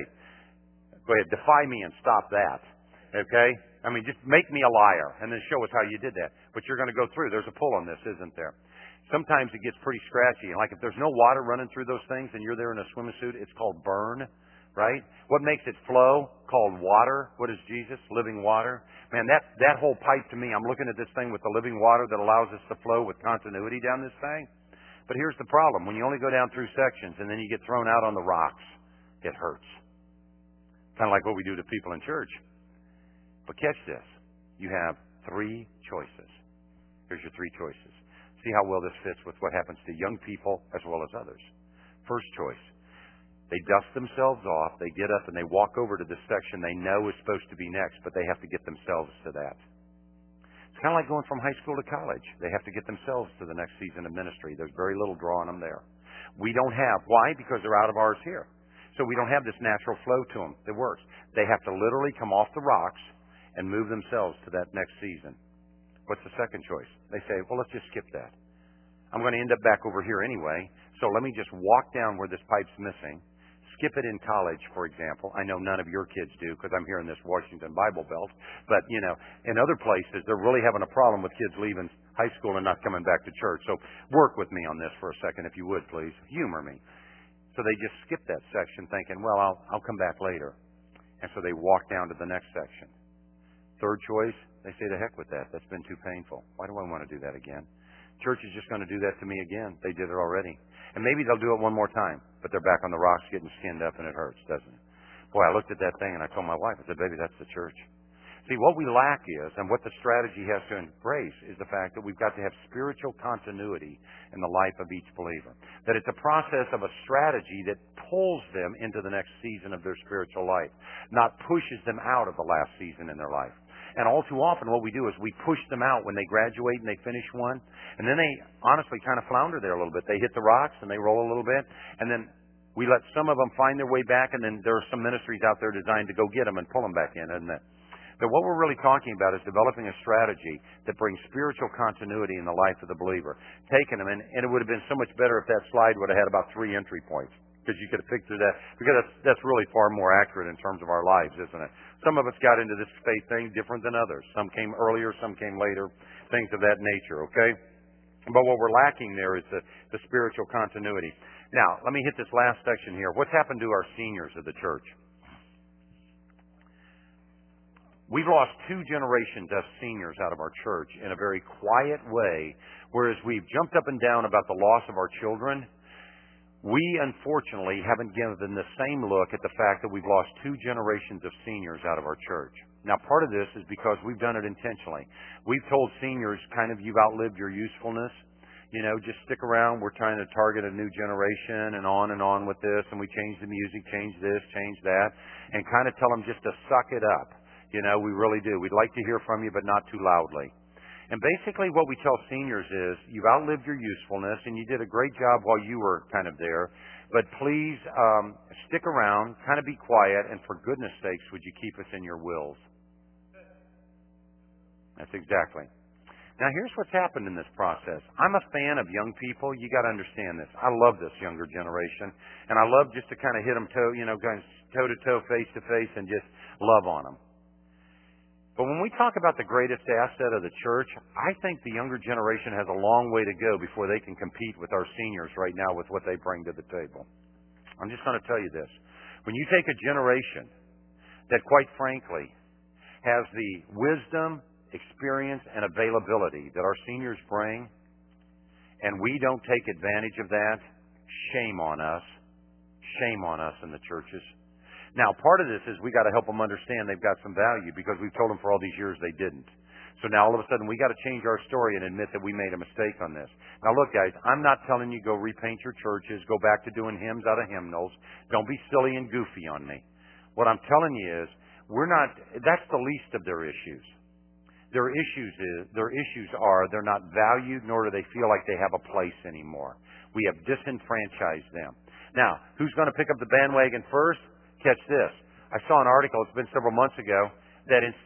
[SPEAKER 1] Go ahead, defy me and stop that. Okay? Just make me a liar and then show us how you did that. But you're going to go through. There's a pull on this, isn't there? Sometimes it gets pretty scratchy. Like if there's no water running through those things and you're there in a swimming suit, it's called burn, right? What makes it flow? Called water. What is Jesus? Living water. Man, that whole pipe to me, I'm looking at this thing with the living water that allows us to flow with continuity down this thing. But here's the problem. When you only go down through sections and then you get thrown out on the rocks, it hurts. Kind of like what we do to people in church. But catch this. You have 3 choices. Here's your 3 choices. See how well this fits with what happens to young people as well as others. First choice. They dust themselves off, they get up, and they walk over to this section they know is supposed to be next, but they have to get themselves to that. It's kind of like going from high school to college. They have to get themselves to the next season of ministry. There's very little drawing them there. We don't have. Why? Because they're out of ours here. So we don't have this natural flow to them that works. They have to literally come off the rocks and move themselves to that next season. What's the second choice? They say, well, let's just skip that. I'm going to end up back over here anyway, so let me just walk down where this pipe's missing, skip it in college, for example. I know none of your kids do because I'm here in this Washington Bible Belt, but, in other places, they're really having a problem with kids leaving high school and not coming back to church. So work with me on this for a second, if you would, please. Humor me. So they just skip that section thinking, well, I'll come back later. And so they walk down to the next section. Third choice, they say, to heck with that. That's been too painful. Why do I want to do that again? Church is just going to do that to me again. They did it already. And maybe they'll do it one more time, but they're back on the rocks getting skinned up and it hurts, doesn't it? Boy, I looked at that thing and I told my wife, I said, baby, that's the church. See, what we lack is, and what the strategy has to embrace, is the fact that we've got to have spiritual continuity in the life of each believer. That it's a process of a strategy that pulls them into the next season of their spiritual life, not pushes them out of the last season in their life. And all too often what we do is we push them out when they graduate and they finish one, and then they honestly kind of flounder there a little bit. They hit the rocks and they roll a little bit, and then we let some of them find their way back, and then there are some ministries out there designed to go get them and pull them back in, isn't it? But what we're really talking about is developing a strategy that brings spiritual continuity in the life of the believer. Taking them, and it would have been so much better if that slide would have had about 3 entry points, because you could have picked through that, because that's really far more accurate in terms of our lives, isn't it? Some of us got into this faith thing different than others. Some came earlier, some came later, things of that nature, okay? But what we're lacking there is the spiritual continuity. Now, let me hit this last section here. What's happened to our seniors of the church? We've lost 2 generations of seniors out of our church in a very quiet way, whereas we've jumped up and down about the loss of our children. We, unfortunately, haven't given the same look at the fact that we've lost 2 generations of seniors out of our church. Now, part of this is because we've done it intentionally. We've told seniors, kind of, you've outlived your usefulness. Just stick around. We're trying to target a new generation and on with this. And we change the music, change this, change that, and kind of tell them just to suck it up. We really do. We'd like to hear from you, but not too loudly. And basically what we tell seniors is, you've outlived your usefulness, and you did a great job while you were kind of there, but please stick around, kind of be quiet, and for goodness sakes, would you keep us in your wills? That's exactly. Now, here's what's happened in this process. I'm a fan of young people. You got to understand this. I love this younger generation, and I love just to kind of hit them toe-to-toe, face-to-face, and just love on them. But when we talk about the greatest asset of the church, I think the younger generation has a long way to go before they can compete with our seniors right now with what they bring to the table. I'm just going to tell you this. When you take a generation that, quite frankly, has the wisdom, experience, and availability that our seniors bring, and we don't take advantage of that, shame on us. Shame on us in the churches. Now, part of this is we got to help them understand they've got some value, because we've told them for all these years they didn't. So now all of a sudden we got to change our story and admit that we made a mistake on this. Now look, guys, I'm not telling you go repaint your churches, go back to doing hymns out of hymnals. Don't be silly and goofy on me. What I'm telling you is that's the least of their issues. Their issues are they're not valued, nor do they feel like they have a place anymore. We have disenfranchised them. Now, who's going to pick up the bandwagon first? Catch this. I saw an article, it's been several months ago, that in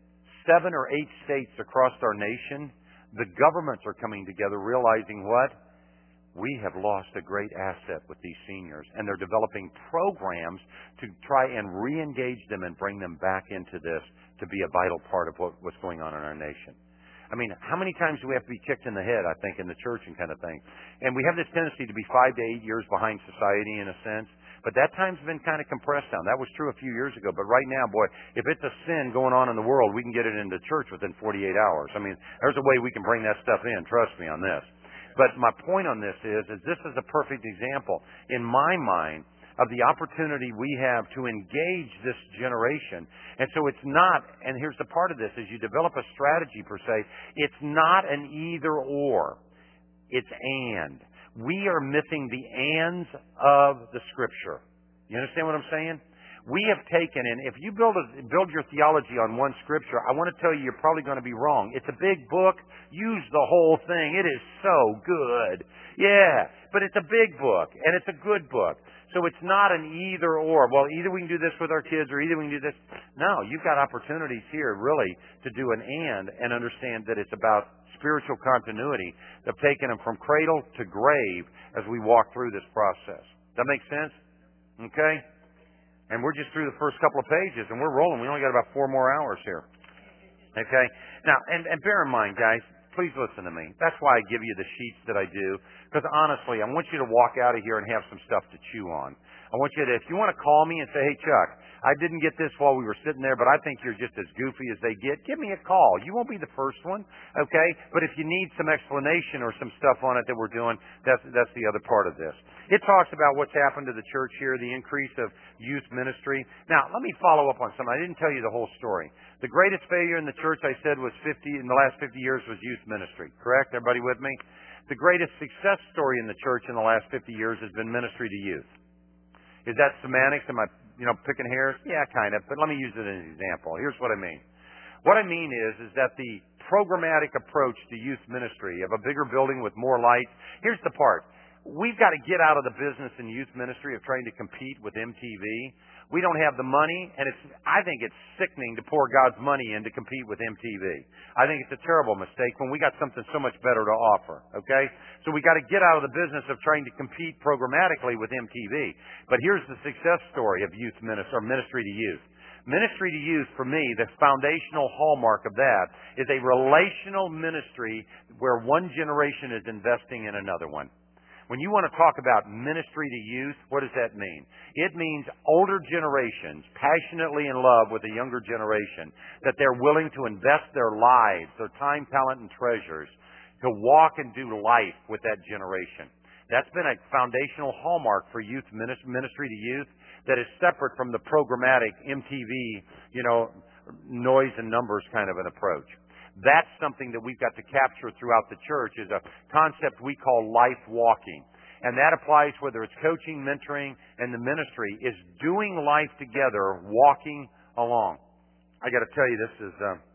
[SPEAKER 1] 7 or 8 states across our nation, the governments are coming together realizing what? We have lost a great asset with these seniors, and they're developing programs to try and re-engage them and bring them back into this to be a vital part of what's going on in our nation. I mean, how many times do we have to be kicked in the head, I think, in the church and kind of thing? And we have this tendency to be 5 to 8 years behind society in a sense. But that time's been kind of compressed down. That was true a few years ago. But right now, boy, if it's a sin going on in the world, we can get it into church within 48 hours. I mean, there's a way we can bring that stuff in. Trust me on this. But my point on this is this is a perfect example, in my mind, of the opportunity we have to engage this generation. And so it's not, and here's the part of this, as you develop a strategy per se, it's not an either or. It's and. We are missing the ands of the Scripture. You understand what I'm saying? We have taken, and if you build your theology on one scripture, I want to tell you you're probably going to be wrong. It's a big book. Use the whole thing. It is so good. Yeah, but it's a big book, and it's a good book. So it's not an either or. Well, either we can do this with our kids or either we can do this. No, you've got opportunities here really to do an and understand that it's about spiritual continuity of taking them from cradle to grave as we walk through this process. Does that make sense? Okay? And we're just through the first couple of pages and we're rolling. We only got about 4 more hours here. Okay? Now, and bear in mind, guys, please listen to me. That's why I give you the sheets that I do. Because honestly, I want you to walk out of here and have some stuff to chew on. I want you to, if you want to call me and say, hey, Chuck, I didn't get this while we were sitting there, but I think you're just as goofy as they get, give me a call. You won't be the first one, okay? But if you need some explanation or some stuff on it that we're doing, that's the other part of this. It talks about what's happened to the church here, the increase of youth ministry. Now, let me follow up on something. I didn't tell you the whole story. The greatest failure in the church, I said, was in the last 50 years was youth ministry. Correct? Everybody with me? The greatest success story in the church in the last 50 years has been ministry to youth. Is that semantics? Am I, picking hairs? Yeah, kind of. But let me use it as an example. Here's what I mean. What I mean is that the programmatic approach to youth ministry of a bigger building with more lights. Here's the part. We've got to get out of the business in youth ministry of trying to compete with MTV. We don't have the money, and I think it's sickening to pour God's money in to compete with MTV. I think it's a terrible mistake when we got something so much better to offer, okay? So we got to get out of the business of trying to compete programmatically with MTV. But here's the success story of youth ministry, or ministry to youth. Ministry to youth, for me, the foundational hallmark of that is a relational ministry where one generation is investing in another one. When you want to talk about ministry to youth, what does that mean? It means older generations passionately in love with the younger generation, that they're willing to invest their lives, their time, talent, and treasures to walk and do life with that generation. That's been a foundational hallmark for youth ministry to youth that is separate from the programmatic MTV, noise and numbers kind of an approach. That's something that we've got to capture throughout the church is a concept we call life walking. And that applies whether it's coaching, mentoring, and the ministry is doing life together, walking along. I got to tell you, this is,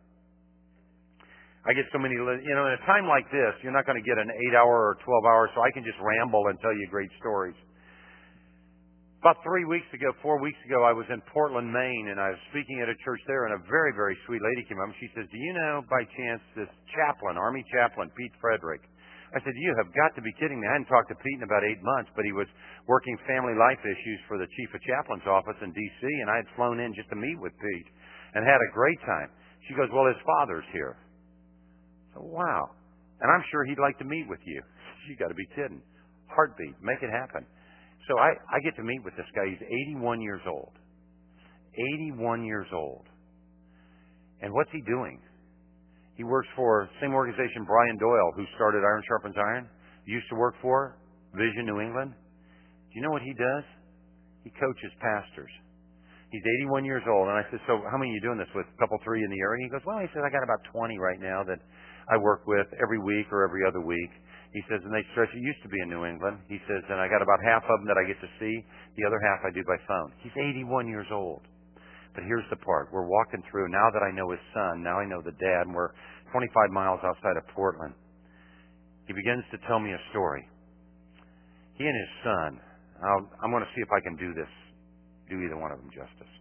[SPEAKER 1] I get so many, in a time like this, you're not going to get an 8-hour or 12 hours, so I can just ramble and tell you great stories. About 4 weeks ago, I was in Portland, Maine, and I was speaking at a church there, and a very, very sweet lady came up, and she says, do you know, by chance, this chaplain, Army chaplain, Pete Frederick? I said, you have got to be kidding me. I hadn't talked to Pete in about 8 months, but he was working family life issues for the chief of chaplain's office in D.C., and I had flown in just to meet with Pete and had a great time. She goes, well, his father's here. So, wow. And I'm sure he'd like to meet with you. You got to be kidding. Heartbeat. Make it happen. So I get to meet with this guy. He's 81 years old. 81 years old. And what's he doing? He works for the same organization Brian Doyle, who started Iron Sharpens Iron, used to work for, Vision New England. Do you know what he does? He coaches pastors. He's 81 years old. And I said, so how many are you doing this with? A couple, 3 in the area? He goes, well, he said, I got about 20 right now that I work with every week or every other week. He says, and they stretch. It used to be in New England. He says, and I got about half of them that I get to see. The other half I do by phone. He's 81 years old. But here's the part. We're walking through. Now that I know his son, now I know the dad, and we're 25 miles outside of Portland. He begins to tell me a story. He and his son, I'm going to see if I can do either one of them justice.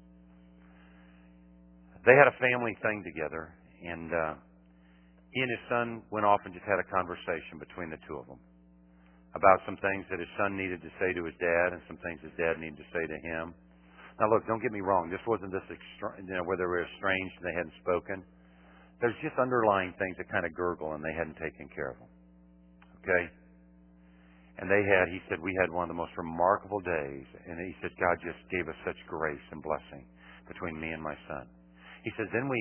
[SPEAKER 1] They had a family thing together, and he and his son went off and just had a conversation between the two of them about some things that his son needed to say to his dad and some things his dad needed to say to him. Now, look, don't get me wrong. This wasn't where they were estranged and they hadn't spoken. There's just underlying things that kind of gurgle and they hadn't taken care of them. Okay? And he said, we had one of the most remarkable days. And he said, God just gave us such grace and blessing between me and my son. He says, then we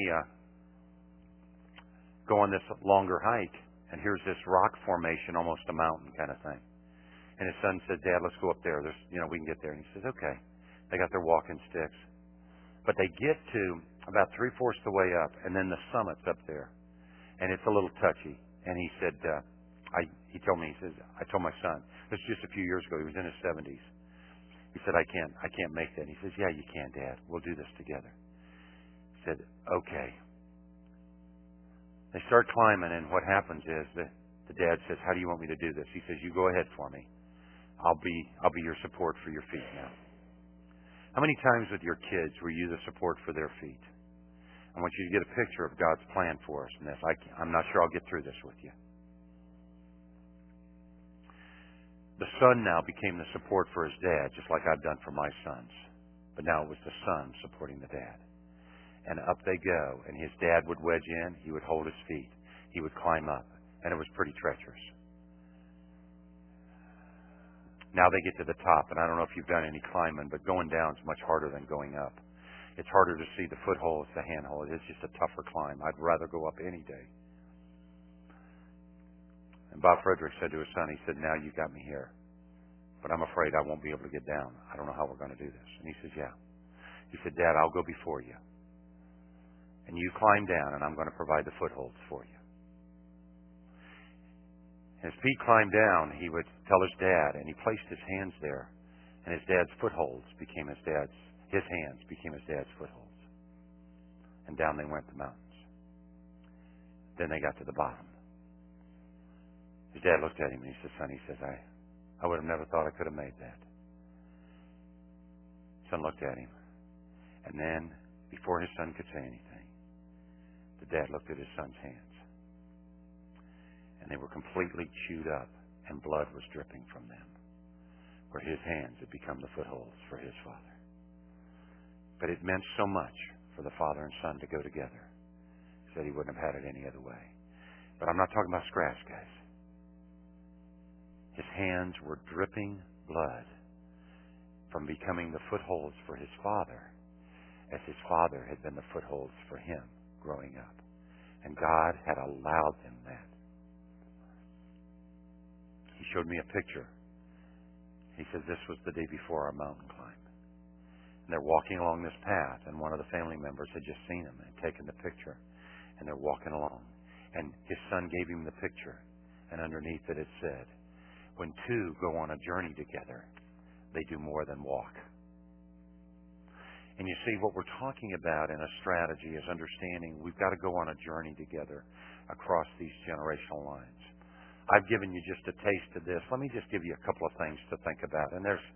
[SPEAKER 1] go on this longer hike, and here's this rock formation, almost a mountain kind of thing. And his son said, Dad, let's go up there. We can get there. And he says, okay. They got their walking sticks. But they get to about 3/4 the way up, and then the summit's up there. And it's a little touchy. And he said, I told my son, this was just a few years ago, he was in his 70s. He said, I can't make that. He says, yeah, you can, Dad. We'll do this together. He said, okay. They start climbing, and what happens is the dad says, how do you want me to do this? He says, you go ahead for me. I'll be your support for your feet now. How many times with your kids were you the support for their feet? I want you to get a picture of God's plan for us in this. I'm not sure I'll get through this with you. The son now became the support for his dad, just like I've done for my sons. But now it was the son supporting the dad. And up they go, and his dad would wedge in, he would hold his feet, he would climb up, and it was pretty treacherous. Now they get to the top, and I don't know if you've done any climbing, but going down is much harder than going up. It's harder to see the foothold, the handhold. It's just a tougher climb. I'd rather go up any day. And Bob Frederick said to his son, he said, now you got me here, but I'm afraid I won't be able to get down. I don't know how we're going to do this. And he says, yeah. He said, Dad, I'll go before you. And you climb down, and I'm going to provide the footholds for you. As Pete climbed down, he would tell his dad, and he placed his hands there, and his dad's footholds became his hands became his dad's footholds. And down they went the mountains. Then they got to the bottom. His dad looked at him, and he said, son, he says, I would have never thought I could have made that. Son looked at him, and then, before his son could say anything, the dad looked at his son's hands. And they were completely chewed up, and blood was dripping from them, where his hands had become the footholds for his father. But it meant so much for the father and son to go together. He said he wouldn't have had it any other way. But I'm not talking about scratch, guys. His hands were dripping blood from becoming the footholds for his father, as his father had been the footholds for him growing up. And God had allowed them that. He showed me a picture. He said this was the day before our mountain climb. And they're walking along this path, and one of the family members had just seen him and taken the picture. And they're walking along. And his son gave him the picture. And underneath it said, when two go on a journey together, they do more than walk. And you see, what we're talking about in a strategy is understanding we've got to go on a journey together across these generational lines. I've given you just a taste of this. Let me just give you a couple of things to think about. And there's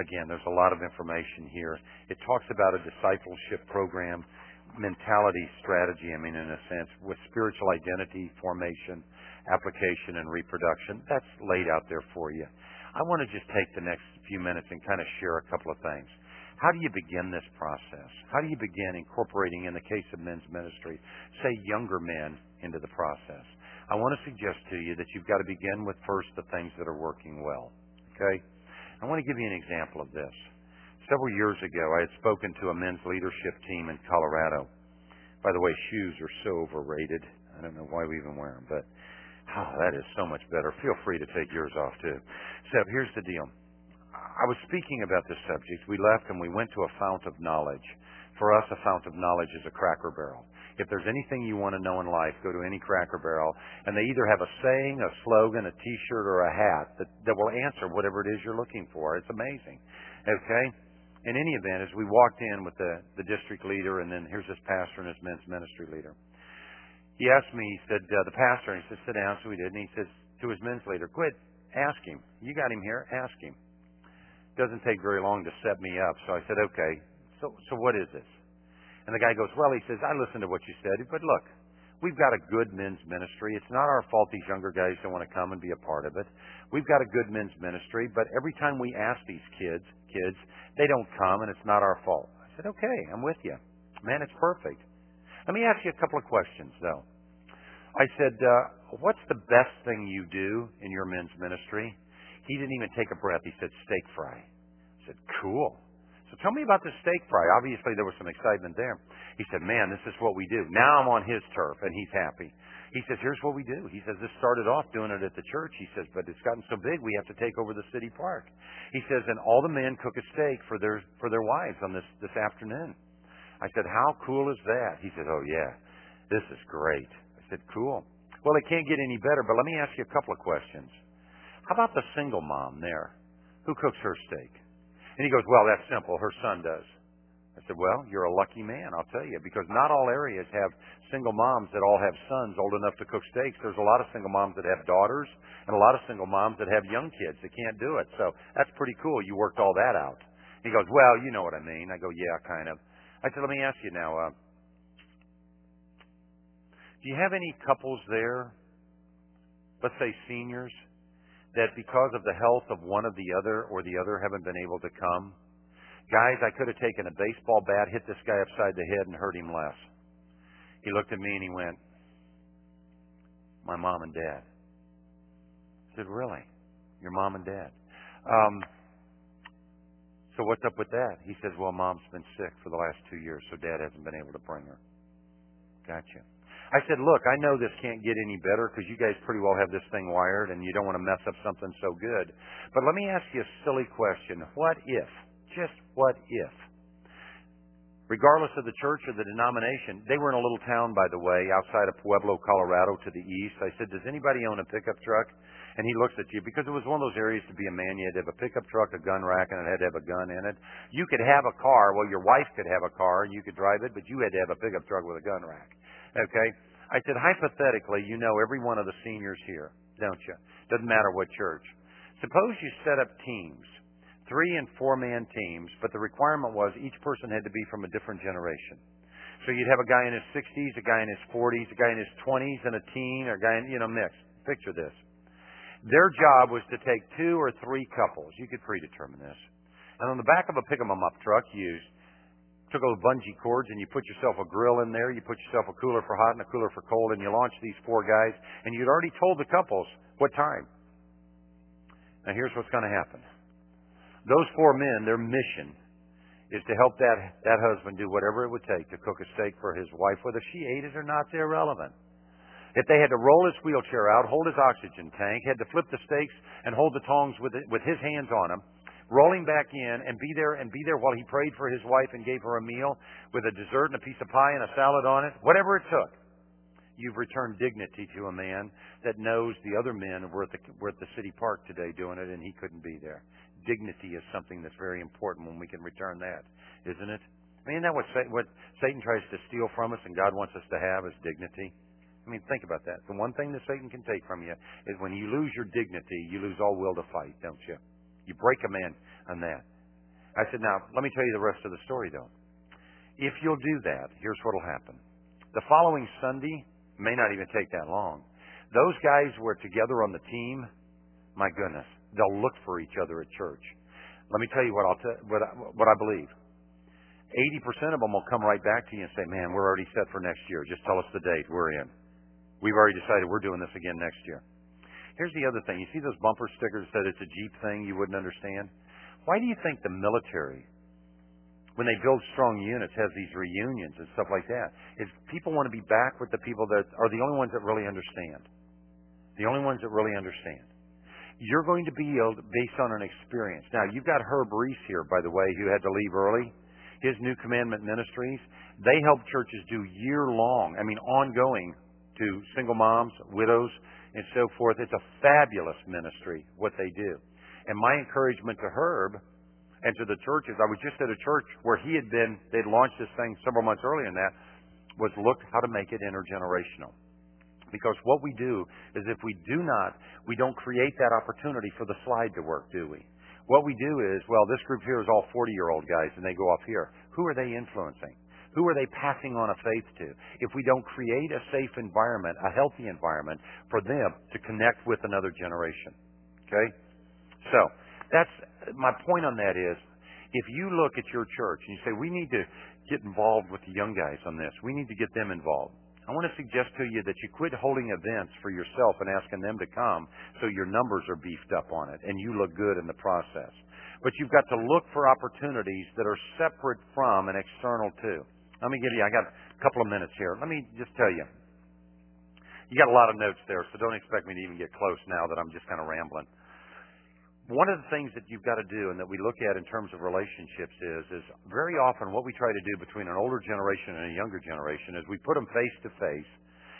[SPEAKER 1] a lot of information here. It talks about a discipleship program, mentality strategy, in a sense, with spiritual identity, formation, application, and reproduction. That's laid out there for you. I want to just take the next few minutes and kind of share a couple of things. How do you begin this process? How do you begin incorporating, in the case of men's ministry, say younger men into the process? I want to suggest to you that you've got to begin with first the things that are working well. Okay? I want to give you an example of this. Several years ago, I had spoken to a men's leadership team in Colorado. By the way, shoes are so overrated. I don't know why we even wear them, but that is so much better. Feel free to take yours off, too. So here's the deal. I was speaking about this subject. We left and we went to a fount of knowledge. For us, a fount of knowledge is a Cracker Barrel. If there's anything you want to know in life, go to any Cracker Barrel, and they either have a saying, a slogan, a T-shirt, or a hat that will answer whatever it is you're looking for. It's amazing. Okay? In any event, as we walked in with the district leader, and then here's this pastor and his men's ministry leader, he asked me, he said, the pastor, and he said, sit down, so we did, and he says to his men's leader, quit, ask him. You got him here, ask him. Doesn't take very long to set me up, so I said, okay, so what is this? And the guy goes, well, he says, I listened to what you said, but look, we've got a good men's ministry. It's not our fault these younger guys don't want to come and be a part of it. We've got a good men's ministry, but every time we ask these kids, they don't come, and it's not our fault. I said, okay, I'm with you. Man, it's perfect. Let me ask you a couple of questions, though. I said, what's the best thing you do in your men's ministry? He didn't even take a breath. He said, steak fry. I said, cool. So tell me about the steak fry. Obviously, there was some excitement there. He said, man, this is what we do. Now I'm on his turf, and he's happy. He says, here's what we do. He says, this started off doing it at the church. He says, but it's gotten so big, we have to take over the city park. He says, and all the men cook a steak for their wives on this afternoon. I said, how cool is that? He said, oh, yeah, this is great. I said, cool. Well, it can't get any better, but let me ask you a couple of questions. How about the single mom there? Who cooks her steak? And he goes, well, that's simple. Her son does. I said, well, you're a lucky man, I'll tell you, because not all areas have single moms that all have sons old enough to cook steaks. There's a lot of single moms that have daughters and a lot of single moms that have young kids that can't do it. So that's pretty cool. You worked all that out. He goes, well, you know what I mean. I go, yeah, kind of. I said, let me ask you now, do you have any couples there, let's say seniors, that because of the health of one of the other or the other haven't been able to come? Guys, I could have taken a baseball bat, hit this guy upside the head, and hurt him less. He looked at me and he went, my mom and dad. I said, really? Your mom and dad? So what's up with that? He says, well, mom's been sick for the last 2 years, so dad hasn't been able to bring her. Gotcha. I said, look, I know this can't get any better because you guys pretty well have this thing wired and you don't want to mess up something so good. But let me ask you a silly question. What if? Just what if? Regardless of the church or the denomination, they were in a little town, by the way, outside of Pueblo, Colorado to the east. I said, does anybody own a pickup truck? And he looks at you, because it was one of those areas to be a man, you had to have a pickup truck, a gun rack, and it had to have a gun in it. You could have a car, well, your wife could have a car, and you could drive it, but you had to have a pickup truck with a gun rack. Okay? I said, hypothetically, you know every one of the seniors here, don't you? Doesn't matter what church. Suppose you set up teams. 3- and 4-man teams, but the requirement was each person had to be from a different generation. So you'd have a guy in his 60s, a guy in his 40s, a guy in his 20s, and a teen, or a guy in, mixed. Picture this. Their job was to take 2 or 3 couples. You could predetermine this. And on the back of a pick-em-up truck, you took those bungee cords and you put yourself a grill in there, you put yourself a cooler for hot and a cooler for cold, and you launched these 4 guys, and you'd already told the couples what time. Now here's what's going to happen. Those 4 men, their mission is to help that husband do whatever it would take to cook a steak for his wife. Whether she ate it or not, they're irrelevant. If they had to roll his wheelchair out, hold his oxygen tank, had to flip the steaks and hold the tongs with his hands on them, roll him back in and be there while he prayed for his wife and gave her a meal with a dessert and a piece of pie and a salad on it, whatever it took. You've returned dignity to a man that knows the other men were at the city park today doing it and he couldn't be there. Dignity is something that's very important when we can return that, isn't it? I mean, isn't that what Satan tries to steal from us and God wants us to have is dignity? I mean, think about that. The one thing that Satan can take from you is when you lose your dignity, you lose all will to fight, don't you? You break a man on that. I said, now, let me tell you the rest of the story, though. If you'll do that, here's what will happen. The following Sunday, may not even take that long, those guys were together on the team. My goodness, they'll look for each other at church. Let me tell you what I believe. 80% of them will come right back to you and say, man, we're already set for next year. Just tell us the date. We're in. We've already decided we're doing this again next year. Here's the other thing. You see those bumper stickers that it's a Jeep thing you wouldn't understand? Why do you think the military, when they build strong units, has these reunions and stuff like that? It's people want to be back with the people that are the only ones that really understand. The only ones that really understand. You're going to be based on an experience. Now, you've got Herb Reese here, by the way, who had to leave early. His New Commandment Ministries, they help churches do year-long, ongoing, to single moms, widows, and so forth. It's a fabulous ministry, what they do. And my encouragement to Herb and to the churches, I was just at a church where they'd launched this thing several months earlier than that, was look how to make it intergenerational. Because what we do is if we don't create that opportunity for the slide to work, do we? What we do is, well, this group here is all 40-year-old guys, and they go off here. Who are they influencing? Who are they passing on a faith to? If we don't create a safe environment, a healthy environment, for them to connect with another generation. Okay? So, my point on that is, if you look at your church and you say, we need to get involved with the young guys on this, we need to get them involved. I want to suggest to you that you quit holding events for yourself and asking them to come so your numbers are beefed up on it and you look good in the process. But you've got to look for opportunities that are separate from and external to. I got a couple of minutes here. Let me just tell you. You got a lot of notes there, so don't expect me to even get close now that I'm just kind of rambling. One of the things that you've got to do and that we look at in terms of relationships is very often what we try to do between an older generation and a younger generation is we put them face to face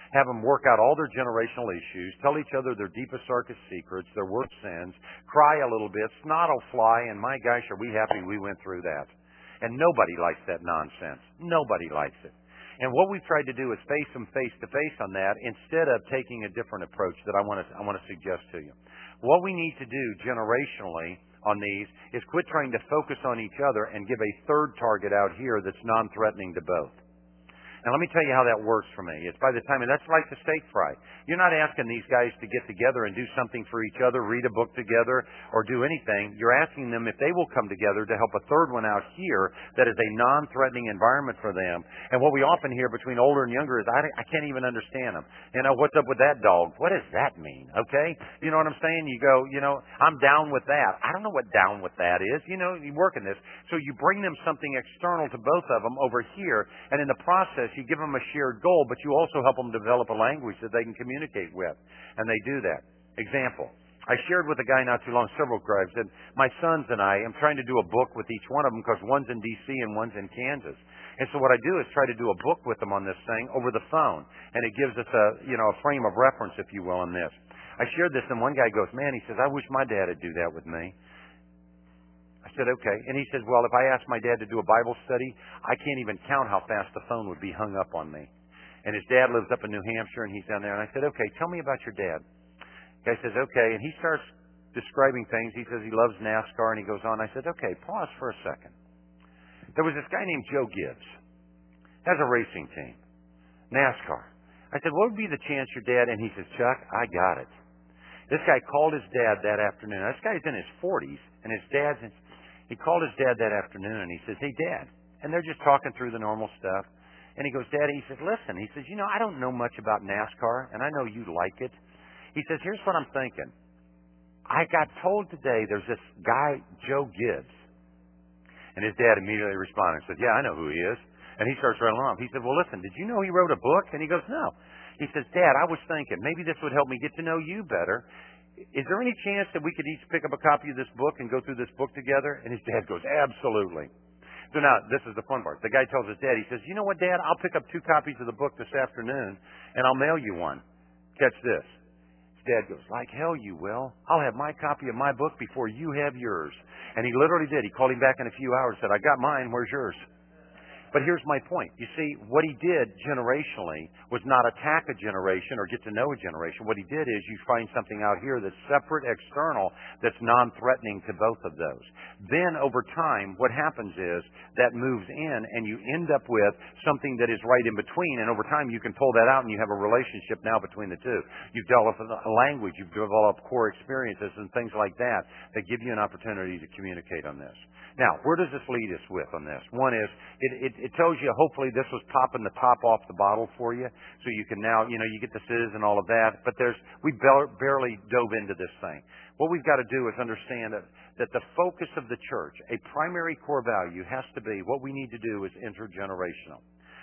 [SPEAKER 1] have them work out all their generational issues, tell each other their deepest, darkest secrets, their worst sins, cry a little bit, snot will fly, and my gosh, are we happy we went through that. And nobody likes that nonsense. Nobody likes it. And what we've tried to do is face them face to face on that instead of taking a different approach that I want to suggest to you. What we need to do generationally on these is quit trying to focus on each other and give a third target out here that's non-threatening to both. And let me tell you how that works for me. It's by the time, and that's like the steak fry. You're not asking these guys to get together and do something for each other, read a book together, or do anything. You're asking them if they will come together to help a third one out here that is a non-threatening environment for them. And what we often hear between older and younger is, I can't even understand them. You know, what's up with that dog? What does that mean? Okay? You know what I'm saying? You go, I'm down with that. I don't know what down with that is. You work in this. So you bring them something external to both of them over here, and in the process, you give them a shared goal, but you also help them develop a language that they can communicate with. And they do that. Example. I shared with a guy not too long, several guys, that my sons and I am trying to do a book with each one of them because one's in D.C. and one's in Kansas. And so what I do is try to do a book with them on this thing over the phone. And it gives us a frame of reference, if you will, in this. I shared this, and one guy goes, man, he says, I wish my dad would do that with me. I said, okay. And he says, well, if I asked my dad to do a Bible study, I can't even count how fast the phone would be hung up on me. And his dad lives up in New Hampshire, and he's down there. And I said, okay, tell me about your dad. The guy says, okay. And he starts describing things. He says he loves NASCAR, and he goes on. I said, okay, pause for a second. There was this guy named Joe Gibbs. Has a racing team. NASCAR. I said, what would be the chance your dad... And he says, Chuck, I got it. This guy called his dad that afternoon. This guy's in his 40s, and his dad's... He called his dad that afternoon, and he says, hey, Dad. And they're just talking through the normal stuff. And he goes, Daddy, he says, listen. He says, I don't know much about NASCAR, and I know you like it. He says, here's what I'm thinking. I got told today there's this guy, Joe Gibbs. And his dad immediately responded and said, yeah, I know who he is. And he starts running off. He said, well, listen, did you know he wrote a book? And he goes, no. He says, Dad, I was thinking maybe this would help me get to know you better. Is there any chance that we could each pick up a copy of this book and go through this book together? And his dad goes, absolutely. So now, this is the fun part. The guy tells his dad, he says, you know what, Dad? I'll pick up 2 copies of the book this afternoon, and I'll mail you one. Catch this. His dad goes, like hell you will. I'll have my copy of my book before you have yours. And he literally did. He called him back in a few hours and said, I got mine. Where's yours? But here's my point. You see, what he did generationally was not attack a generation or get to know a generation. What he did is you find something out here that's separate, external, that's non-threatening to both of those. Then over time, what happens is that moves in and you end up with something that is right in between. And over time, you can pull that out and you have a relationship now between the two. You've developed a language. You've developed core experiences and things like that that give you an opportunity to communicate on this. Now, where does this lead us with on this? One is, it tells you, hopefully this was popping the top off the bottle for you, so you can now, you get the sizz and all of that, but we barely dove into this thing. What we've got to do is understand that the focus of the church, a primary core value has to be, what we need to do is intergenerational.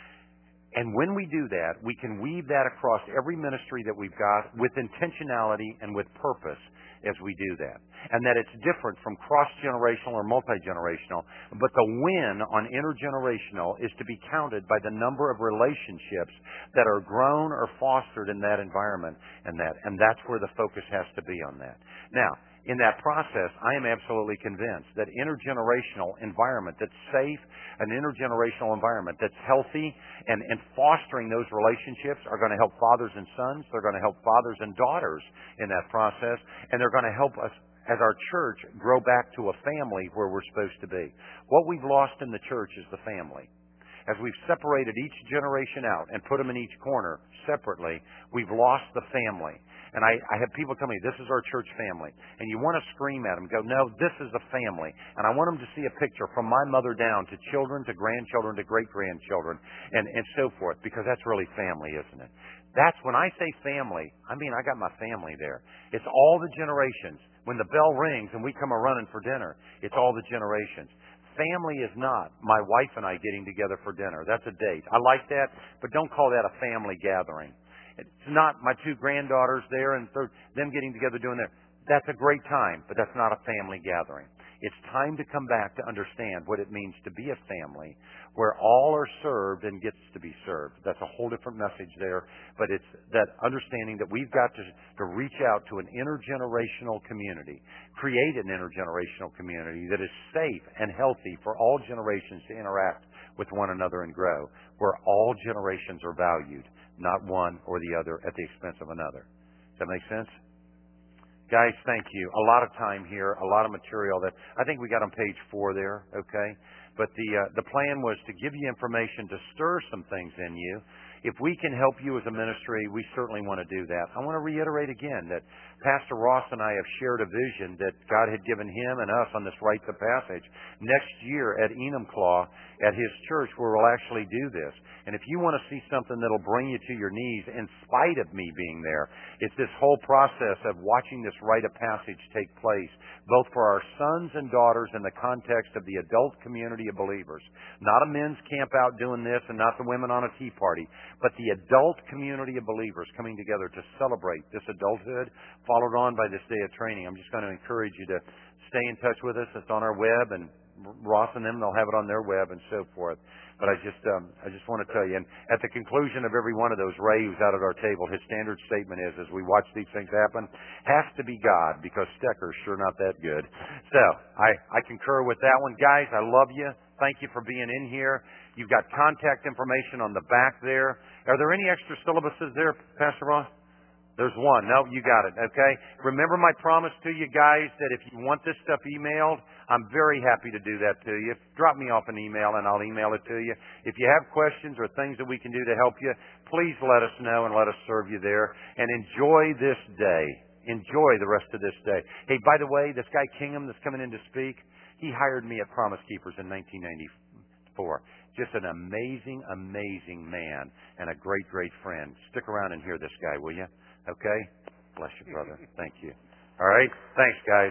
[SPEAKER 1] And when we do that, we can weave that across every ministry that we've got with intentionality and with purpose as we do that. And that it's different from cross-generational or multi-generational. But the win on intergenerational is to be counted by the number of relationships that are grown or fostered in that environment. And that's where the focus has to be on that. Now, in that process, I am absolutely convinced that intergenerational environment that's safe, an intergenerational environment that's healthy, and fostering those relationships are going to help fathers and sons. They're going to help fathers and daughters in that process, and they're going to help us as our church grow back to a family where we're supposed to be. What we've lost in the church is the family. As we've separated each generation out and put them in each corner separately, we've lost the family. And I have people tell me, this is our church family. And you want to scream at them, go, no, this is a family. And I want them to see a picture from my mother down to children, to grandchildren, to great-grandchildren, and so forth, because that's really family, isn't it? That's when I say family, I mean I got my family there. It's all the generations. When the bell rings and we come a-running for dinner, it's all the generations. Family is not my wife and I getting together for dinner. That's a date. I like that, but don't call that a family gathering. It's not my 2 granddaughters there and them getting together doing that. That's a great time, but that's not a family gathering. It's time to come back to understand what it means to be a family where all are served and gets to be served. That's a whole different message there, but it's that understanding that we've got to reach out to an intergenerational community, create an intergenerational community that is safe and healthy for all generations to interact with one another and grow, where all generations are valued, not one or the other at the expense of another. Does that make sense? Guys, thank you. A lot of time here, a lot of material that I think we got on page 4 there, okay? But the plan was to give you information to stir some things in you. If we can help you as a ministry, we certainly want to do that. I want to reiterate again that Pastor Ross and I have shared a vision that God had given him and us on this Rites of Passage. Next year at Enumclaw, at his church, where we'll actually do this. And if you want to see something that'll bring you to your knees in spite of me being there, it's this whole process of watching this Rite of Passage take place, both for our sons and daughters in the context of the adult community of believers. Not a men's camp out doing this and not the women on a tea party, but the adult community of believers coming together to celebrate this adulthood, followed on by this day of training. I'm just going to encourage you to stay in touch with us. It's on our web, and Ross and them, they'll have it on their web and so forth. But I just want to tell you, and at the conclusion of every one of those, Ray, who's out at our table, his standard statement is, as we watch these things happen, has to be God, because Stecker's sure not that good. So, I concur with that one. Guys, I love you. Thank you for being in here. You've got contact information on the back there. Are there any extra syllabuses there, Pastor Ross? There's one. No, you got it. Okay. Remember my promise to you guys that if you want this stuff emailed, I'm very happy to do that to you. Drop me off an email and I'll email it to you. If you have questions or things that we can do to help you, please let us know and let us serve you there. And enjoy this day. Enjoy the rest of this day. Hey, by the way, this guy Kingham that's coming in to speak, he hired me at Promise Keepers in 1994. Just an amazing, amazing man and a great, great friend. Stick around and hear this guy, will you? Okay? Bless you, brother. Thank you. All right? Thanks, guys.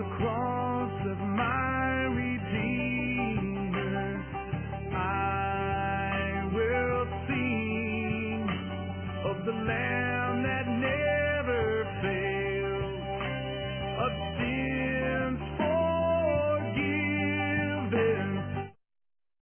[SPEAKER 2] cross of my